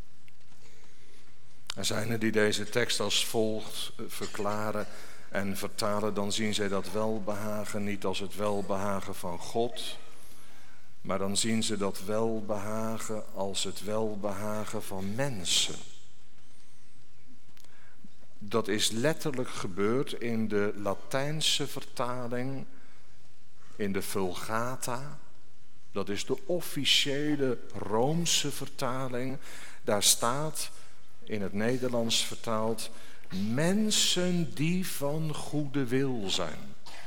Er zijn er die deze tekst als volgt verklaren en vertalen, dan zien zij dat welbehagen niet als het welbehagen van God, maar dan zien ze dat welbehagen als het welbehagen van mensen. Dat is letterlijk gebeurd in de Latijnse vertaling, in de Vulgata. Dat is de officiële Roomse vertaling. Daar staat, in het Nederlands vertaald, mensen die van goede wil zijn.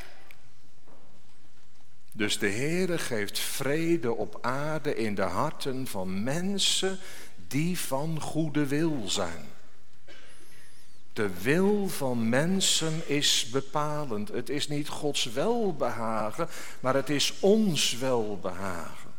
Dus de Heere geeft vrede op aarde in de harten van mensen die van goede wil zijn. De wil van mensen is bepalend. Het is niet Gods welbehagen, maar het is ons welbehagen.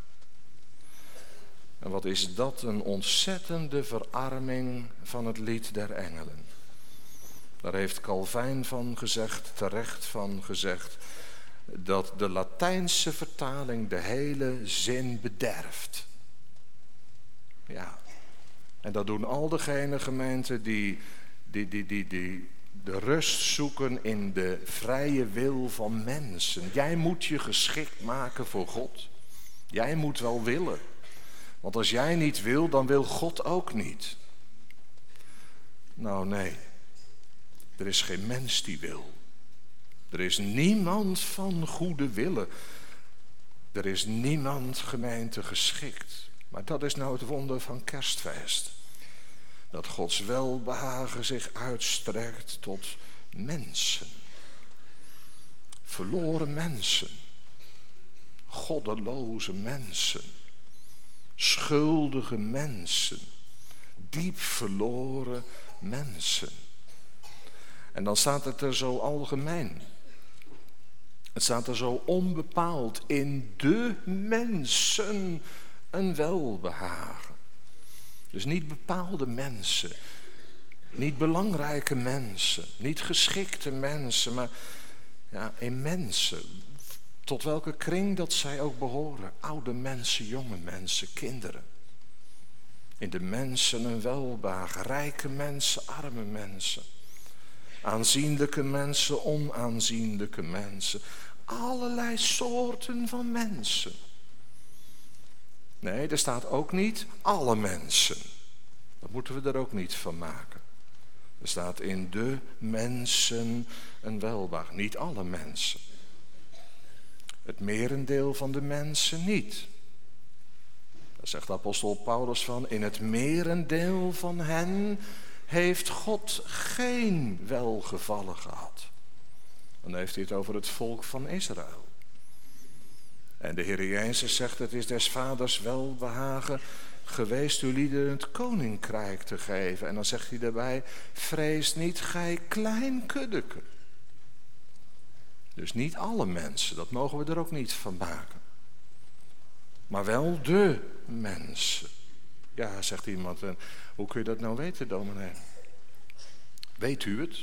En wat is dat een ontzettende verarming van het lied der engelen. Daar heeft Calvijn van gezegd, terecht van gezegd, dat de Latijnse vertaling de hele zin bederft. Ja, en dat doen al diegene gemeenten die de rust zoeken in de vrije wil van mensen. Jij moet je geschikt maken voor God. Jij moet wel willen. Want als jij niet wil, dan wil God ook niet. Nou nee, er is geen mens die wil. Er is niemand van goede willen. Er is niemand, gemeente, geschikt. Maar dat is nou het wonder van Kerstfeest. Dat Gods welbehagen zich uitstrekt tot mensen. Verloren mensen. goddeloze mensen, schuldige mensen, diep verloren mensen. En dan staat het er zo algemeen. Het staat er zo onbepaald. In de mensen een welbehagen. Dus niet bepaalde mensen. Niet belangrijke mensen. Niet geschikte mensen. Maar ja, in mensen. Tot welke kring dat zij ook behoren. Oude mensen, jonge mensen, kinderen. In de mensen een welbehagen. Rijke mensen, arme mensen. Aanzienlijke mensen, onaanzienlijke mensen. Allerlei soorten van mensen. Nee, er staat ook niet alle mensen. Dat moeten we er ook niet van maken. Er staat in de mensen een welbehagen. Niet alle mensen. Het merendeel van de mensen niet. Daar zegt apostel Paulus van. In het merendeel van hen heeft God geen welgevallen gehad. Dan heeft hij het over het volk van Israël. En de Heer Jezus zegt, het is des vaders welbehagen geweest uw lieden het koninkrijk te geven. En dan zegt hij daarbij, vrees niet gij klein kuddeke. Dus niet alle mensen, dat mogen we er ook niet van maken. Maar wel de mensen. Ja, zegt iemand, en hoe kun je dat nou weten, dominee? Weet u het?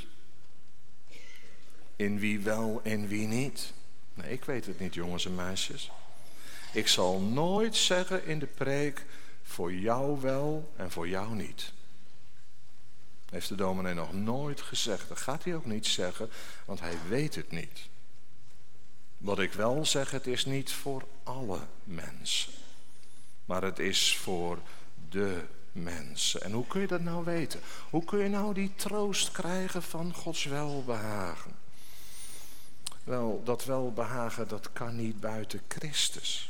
In wie wel, in wie niet? Nee, ik weet het niet, jongens en meisjes. Ik zal nooit zeggen in de preek, voor jou wel en voor jou niet. Heeft de dominee nog nooit gezegd. Dat gaat hij ook niet zeggen, want hij weet het niet. Wat ik wel zeg, het is niet voor alle mensen. Maar het is voor de mensen. En hoe kun je dat nou weten? Hoe kun je nou die troost krijgen van Gods welbehagen? Wel, dat welbehagen, dat kan niet buiten Christus.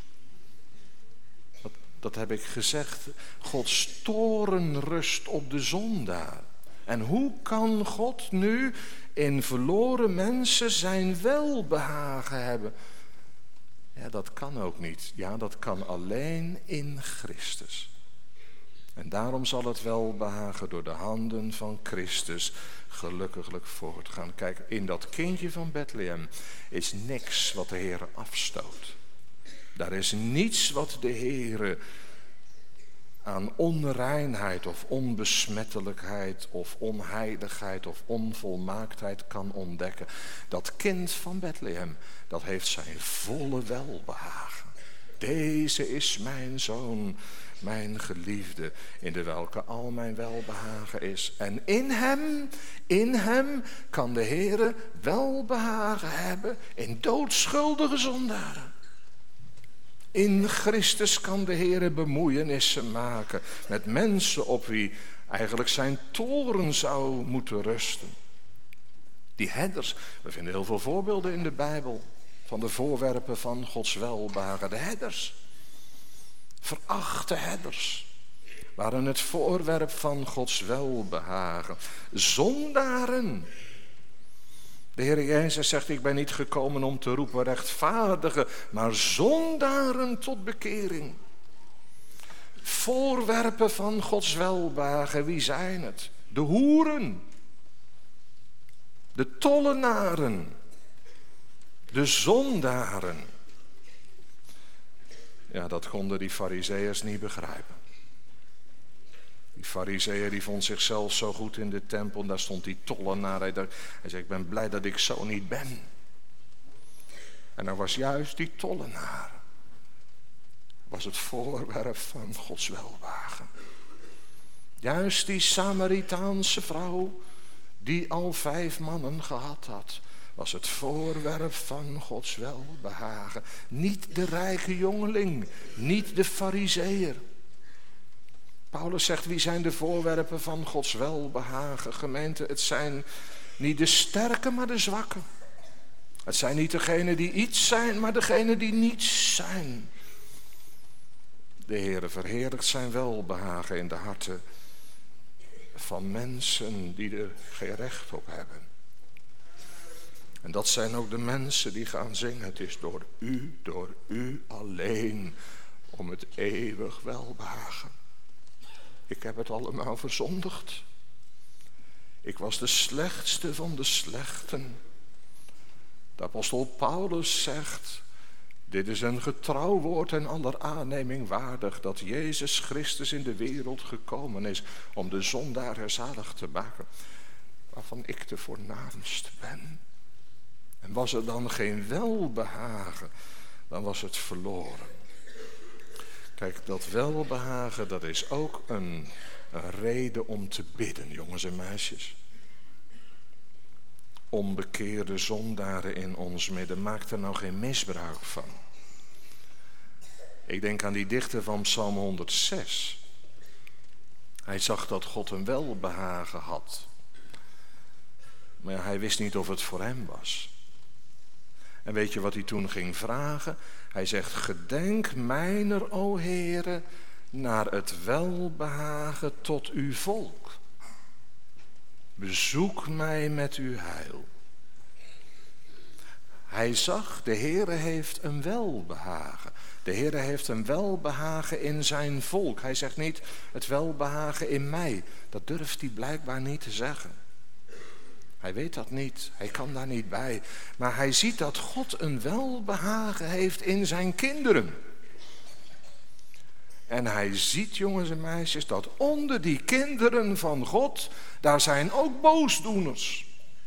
Dat heb ik gezegd. Gods toorn rust op de zondaar. En hoe kan God nu in verloren mensen zijn welbehagen hebben? Ja, dat kan ook niet. Ja, dat kan alleen in Christus. En daarom zal het welbehagen door de handen van Christus gelukkiglijk voortgaan. Kijk, in dat kindje van Bethlehem is niks wat de Heer afstoot. Daar is niets wat de Heer aan onreinheid of onbesmettelijkheid of onheiligheid of onvolmaaktheid kan ontdekken. Dat kind van Bethlehem, dat heeft zijn volle welbehagen. Deze is mijn zoon, mijn geliefde, in de welke al mijn welbehagen is. En in hem kan de Heere welbehagen hebben in doodschuldige zondaren. In Christus kan de Heere bemoeienissen maken met mensen op wie eigenlijk zijn toorn zou moeten rusten. Die herders, we vinden heel veel voorbeelden in de Bijbel van de voorwerpen van Gods welbehagen. De herders, verachte herders, waren het voorwerp van Gods welbehagen. Zondaren. De Heer Jezus zegt, ik ben niet gekomen om te roepen rechtvaardigen, maar zondaren tot bekering. Voorwerpen van Gods welbehagen, wie zijn het? De hoeren, de tollenaren, de zondaren. Ja, dat konden die farizeeërs niet begrijpen. Die farizeeër die vond zichzelf zo goed in de tempel. Daar stond die tollenaar. Hij zei, ik ben blij dat ik zo niet ben. En dan was juist die tollenaar. Was het voorwerp van Gods welbehagen. Juist die Samaritaanse vrouw. Die al 5 mannen gehad had. Was het voorwerp van Gods welbehagen. Niet de rijke jongeling. Niet de farizeeër. Paulus zegt, wie zijn de voorwerpen van Gods welbehagen? Gemeente, het zijn niet de sterken, maar de zwakken. Het zijn niet degenen die iets zijn, maar degenen die niets zijn. De Heere verheerlijkt zijn welbehagen in de harten van mensen die er geen recht op hebben. En dat zijn ook de mensen die gaan zingen. Het is door u alleen, om het eeuwig welbehagen. Ik heb het allemaal verzondigd. Ik was de slechtste van de slechten. De apostel Paulus zegt, dit is een getrouw woord en aller aanneming waardig, dat Jezus Christus in de wereld gekomen is om de zondaren zalig te maken, waarvan ik de voornaamste ben. En was er dan geen welbehagen, dan was het verloren. Kijk, dat welbehagen, dat is ook een reden om te bidden, jongens en meisjes. Onbekeerde zondaren in ons midden, maak er nou geen misbruik van. Ik denk aan die dichter van Psalm 106. Hij zag dat God een welbehagen had. Maar hij wist niet of het voor hem was. En weet je wat hij toen ging vragen? Hij zegt, gedenk mijner, o Heere, naar het welbehagen tot uw volk. Bezoek mij met uw heil. Hij zag, de Heere heeft een welbehagen. De Heere heeft een welbehagen in zijn volk. Hij zegt niet, het welbehagen in mij. Dat durft hij blijkbaar niet te zeggen. Hij weet dat niet, hij kan daar niet bij. Maar hij ziet dat God een welbehagen heeft in zijn kinderen. En hij ziet, jongens en meisjes, dat onder die kinderen van God, daar zijn ook boosdoeners.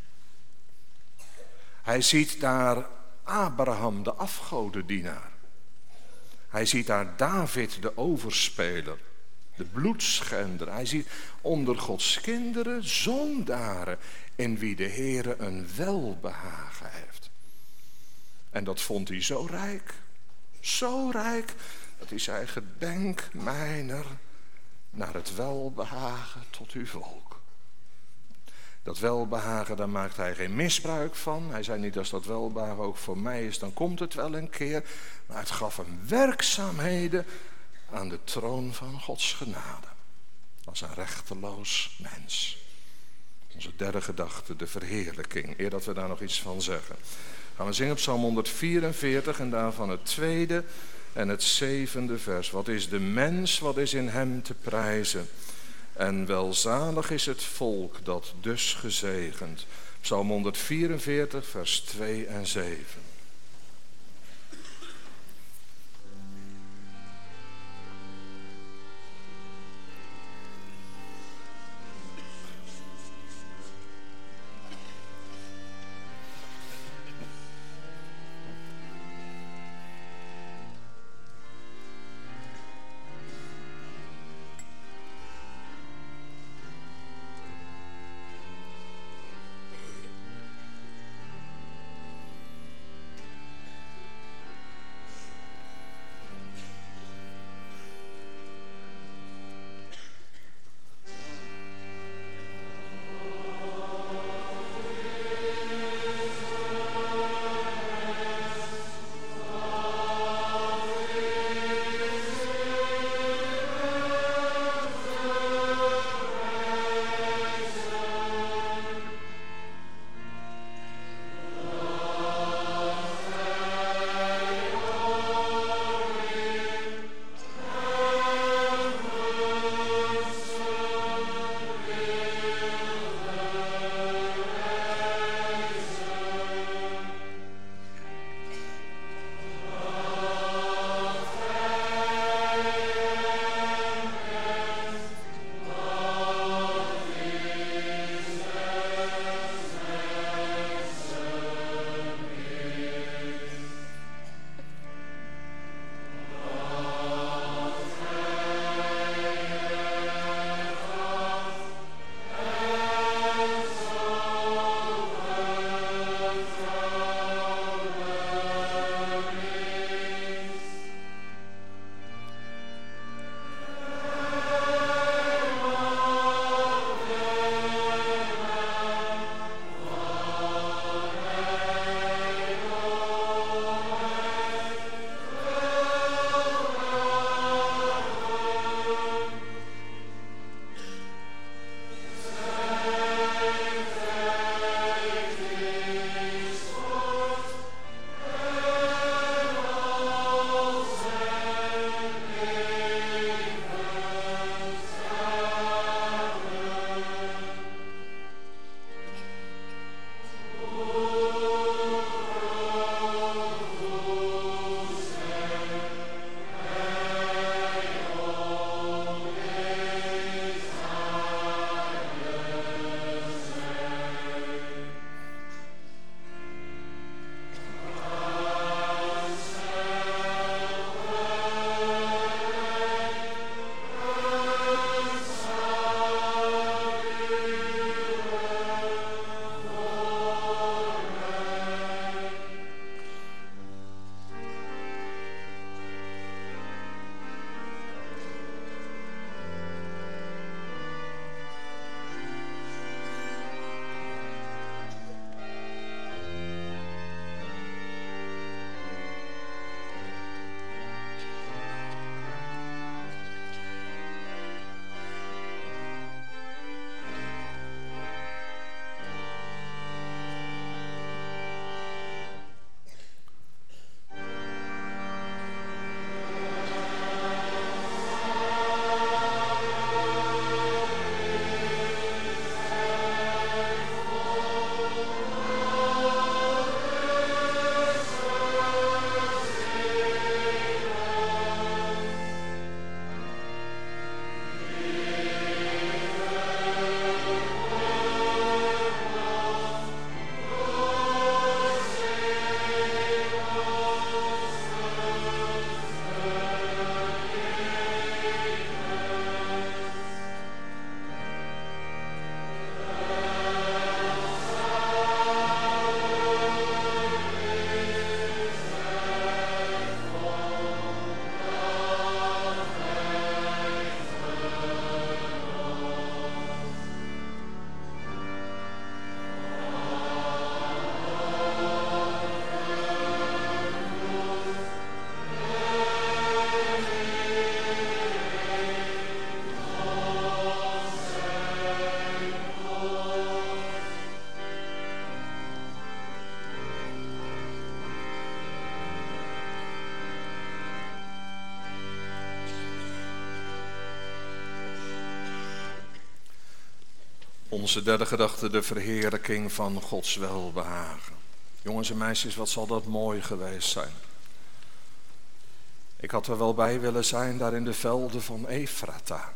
Hij ziet daar Abraham, de afgodendienaar. Hij ziet daar David, de overspeler, de bloedschender. Hij ziet onder Gods kinderen zondaren in wie de Heere een welbehagen heeft. En dat vond hij zo rijk, dat hij zei, gedenk mijner naar het welbehagen tot uw volk. Dat welbehagen, daar maakt hij geen misbruik van. Hij zei niet, als dat welbehagen ook voor mij is, dan komt het wel een keer. Maar het gaf hem werkzaamheden aan de troon van Gods genade. Als een rechteloos mens. Onze derde gedachte, de verheerlijking. Eer dat we daar nog iets van zeggen. Gaan we zingen op Psalm 144 en daarvan het tweede en het 7e vers. Wat is de mens, wat is in hem te prijzen? En welzalig is het volk dat dus gezegend. Psalm 144 vers 2 en 7. Onze derde gedachte, de verheerlijking van Gods welbehagen. Jongens en meisjes, wat zal dat mooi geweest zijn. Ik had er wel bij willen zijn daar in de velden van Efrata.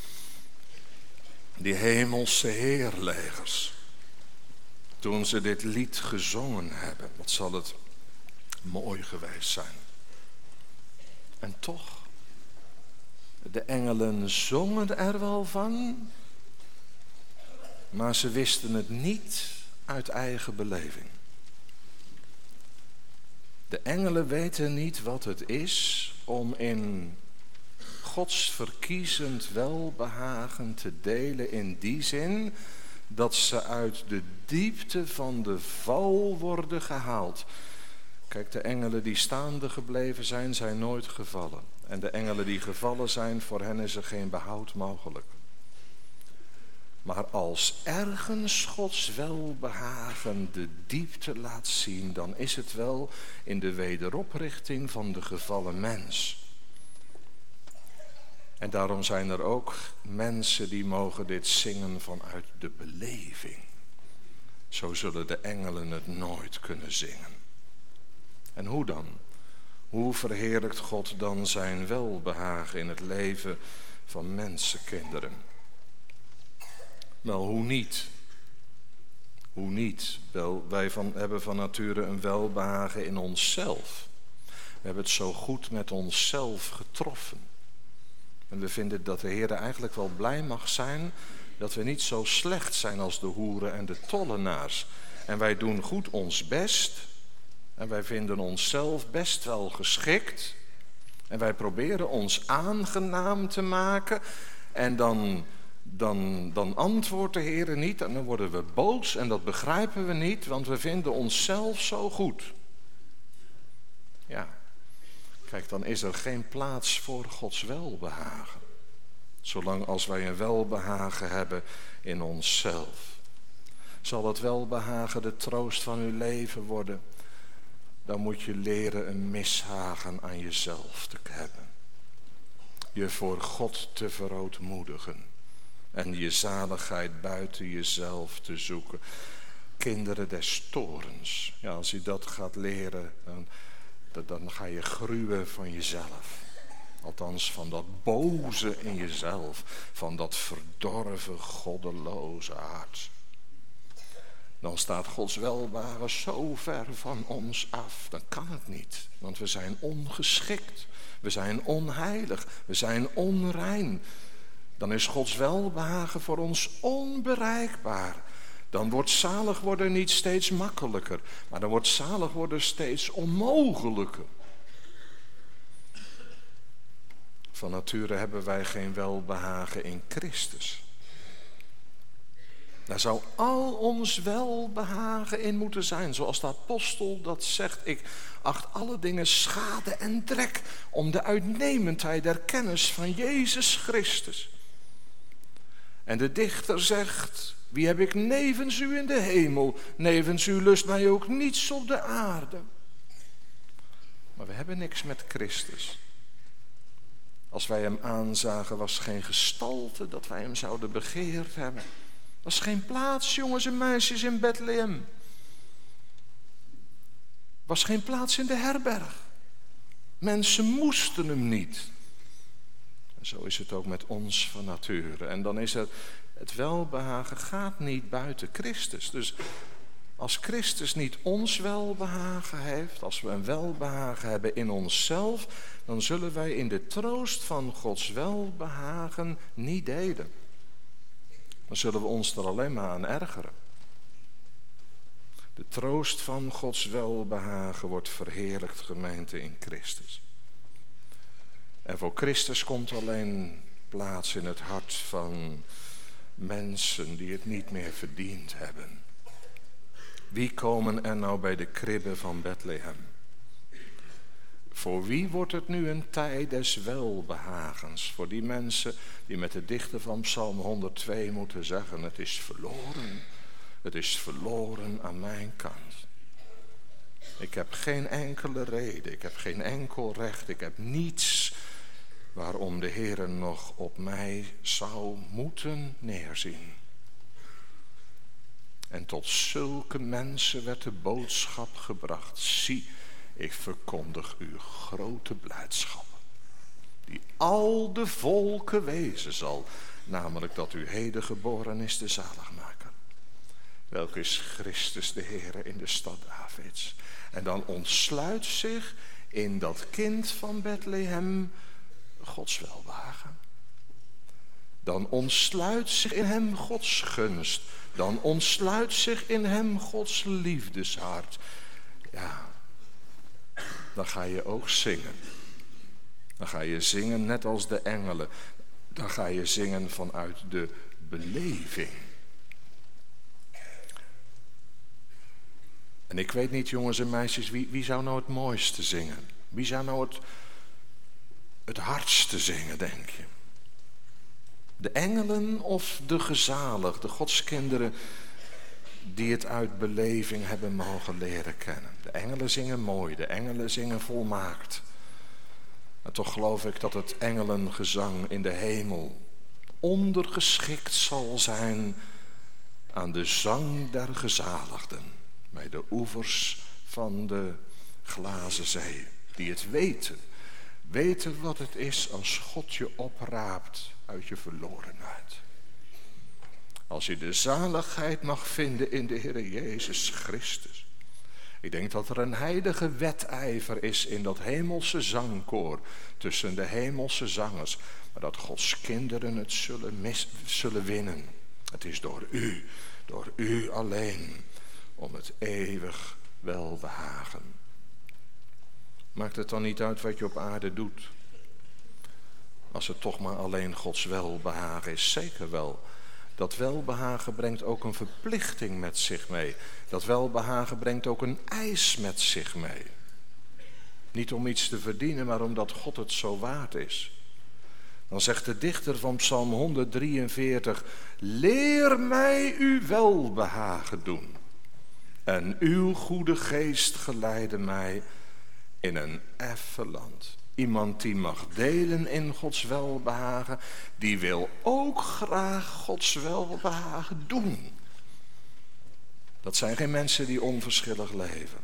Die hemelse heerlegers. Toen ze dit lied gezongen hebben, wat zal het mooi geweest zijn. En toch, de engelen zongen er wel van, maar ze wisten het niet uit eigen beleving. De engelen weten niet wat het is om in Gods verkiezend welbehagen te delen in die zin dat ze uit de diepte van de val worden gehaald. Kijk, de engelen die staande gebleven zijn nooit gevallen. En de engelen die gevallen zijn, voor hen is er geen behoud mogelijk. Maar als ergens Gods welbehagen de diepte laat zien, dan is het wel in de wederoprichting van de gevallen mens. En daarom zijn er ook mensen die mogen dit zingen vanuit de beleving. Zo zullen de engelen het nooit kunnen zingen. En hoe dan? Hoe verheerlijkt God dan zijn welbehagen in het leven van mensenkinderen? Wel, hoe niet? Hoe niet? Wel, wij hebben van nature een welbehagen in onszelf. We hebben het zo goed met onszelf getroffen. En we vinden dat de Heer eigenlijk wel blij mag zijn dat we niet zo slecht zijn als de hoeren en de tollenaars. En wij doen goed ons best. En wij vinden onszelf best wel geschikt. En wij proberen ons aangenaam te maken. En dan antwoordt de Heer niet en dan worden we boos. En dat begrijpen we niet, want we vinden onszelf zo goed. Ja, kijk, dan is er geen plaats voor Gods welbehagen. Zolang als wij een welbehagen hebben in onszelf. Zal het welbehagen de troost van uw leven worden? Dan moet je leren een mishagen aan jezelf te hebben. Je voor God te verootmoedigen. En je zaligheid buiten jezelf te zoeken. Kinderen des toorns. Ja, als je dat gaat leren, dan ga je gruwen van jezelf. Althans van dat boze in jezelf. Van dat verdorven, goddeloze hart. Dan staat Gods welbehagen zo ver van ons af. Dan kan het niet. Want we zijn ongeschikt. We zijn onheilig. We zijn onrein. Dan is Gods welbehagen voor ons onbereikbaar. Dan wordt zalig worden niet steeds makkelijker. Maar dan wordt zalig worden steeds onmogelijker. Van nature hebben wij geen welbehagen in Christus. Daar zou al ons welbehagen in moeten zijn. Zoals de apostel dat zegt. Ik acht alle dingen schade en drek. Om de uitnemendheid der kennis van Jezus Christus. En de dichter zegt. Wie heb ik nevens u in de hemel? Nevens u lust mij ook niets op de aarde. Maar we hebben niks met Christus. Als wij hem aanzagen was geen gestalte dat wij hem zouden begeerd hebben. Was geen plaats, jongens en meisjes, in Bethlehem. Was geen plaats in de herberg. Mensen moesten hem niet. En zo is het ook met ons van nature. En dan is het welbehagen gaat niet buiten Christus. Dus als Christus niet ons welbehagen heeft, als we een welbehagen hebben in onszelf, dan zullen wij in de troost van Gods welbehagen niet delen. Dan zullen we ons er alleen maar aan ergeren. De troost van Gods welbehagen wordt verheerlijkt, gemeente, in Christus. En voor Christus komt alleen plaats in het hart van mensen die het niet meer verdiend hebben. Wie komen er nou bij de kribbe van Bethlehem? Voor wie wordt het nu een tijd des welbehagens? Voor die mensen die met de dichter van Psalm 102 moeten zeggen, het is verloren. Het is verloren aan mijn kant. Ik heb geen enkele reden, ik heb geen enkel recht, ik heb niets waarom de Heere nog op mij zou moeten neerzien. En tot zulke mensen werd de boodschap gebracht. Zie, ik verkondig u grote blijdschap, die al de volken wezen zal, namelijk dat u heden geboren is de zaligmaker. Welke is Christus de Heere in de stad Davids. En dan ontsluit zich in dat kind van Bethlehem Gods welbehagen. Dan ontsluit zich in hem Gods gunst. Dan ontsluit zich in hem Gods liefdeshart. Ja, dan ga je ook zingen. Dan ga je zingen net als de engelen. Dan ga je zingen vanuit de beleving. En ik weet niet, jongens en meisjes, wie zou nou het mooiste zingen? Wie zou nou het hardste zingen, denk je? De engelen of de gezaligde godskinderen die het uit beleving hebben mogen leren kennen? De engelen zingen mooi, de engelen zingen volmaakt. En toch geloof ik dat het engelengezang in de hemel ondergeschikt zal zijn aan de zang der gezaligden bij de oevers van de glazen zee. Die het weten wat het is als God je opraapt uit je verlorenheid. Als je de zaligheid mag vinden in de Heer Jezus Christus. Ik denk dat er een heilige wedijver is in dat hemelse zangkoor tussen de hemelse zangers. Maar dat Gods kinderen het zullen winnen. Het is door u alleen, om het eeuwig welbehagen. Maakt het dan niet uit wat je op aarde doet? Als het toch maar alleen Gods welbehagen is, zeker wel. Dat welbehagen brengt ook een verplichting met zich mee. Dat welbehagen brengt ook een eis met zich mee. Niet om iets te verdienen, maar omdat God het zo waard is. Dan zegt de dichter van Psalm 143: leer mij uw welbehagen doen. En uw goede geest geleide mij in een effen land. Iemand die mag delen in Gods welbehagen, die wil ook graag Gods welbehagen doen. Dat zijn geen mensen die onverschillig leven.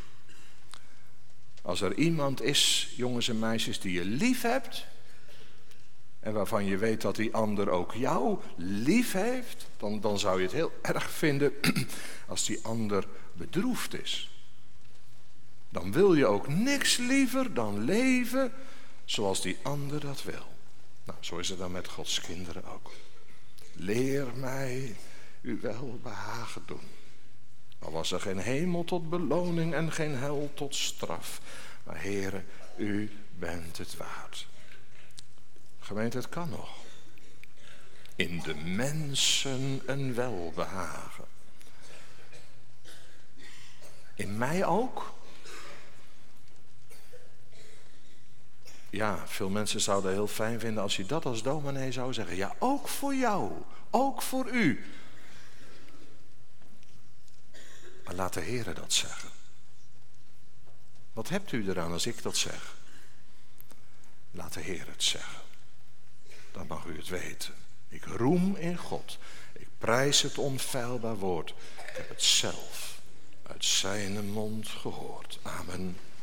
Als er iemand is, jongens en meisjes, die je lief hebt, en waarvan je weet dat die ander ook jou lief heeft, dan zou je het heel erg vinden als die ander bedroefd is. Dan wil je ook niks liever dan leven zoals die ander dat wil. Nou, zo is het dan met Gods kinderen ook. Leer mij uw welbehagen doen. Al was er geen hemel tot beloning en geen hel tot straf. Maar Heere, u bent het waard. Gemeente, het kan nog. In de mensen een welbehagen. In mij ook? Ja, veel mensen zouden heel fijn vinden als je dat als dominee zou zeggen. Ja, ook voor jou, ook voor u. Maar laat de Heere dat zeggen. Wat hebt u eraan als ik dat zeg? Laat de Heer het zeggen. Dan mag u het weten. Ik roem in God. Ik prijs het onfeilbaar woord. Ik heb het zelf uit zijn mond gehoord. Amen.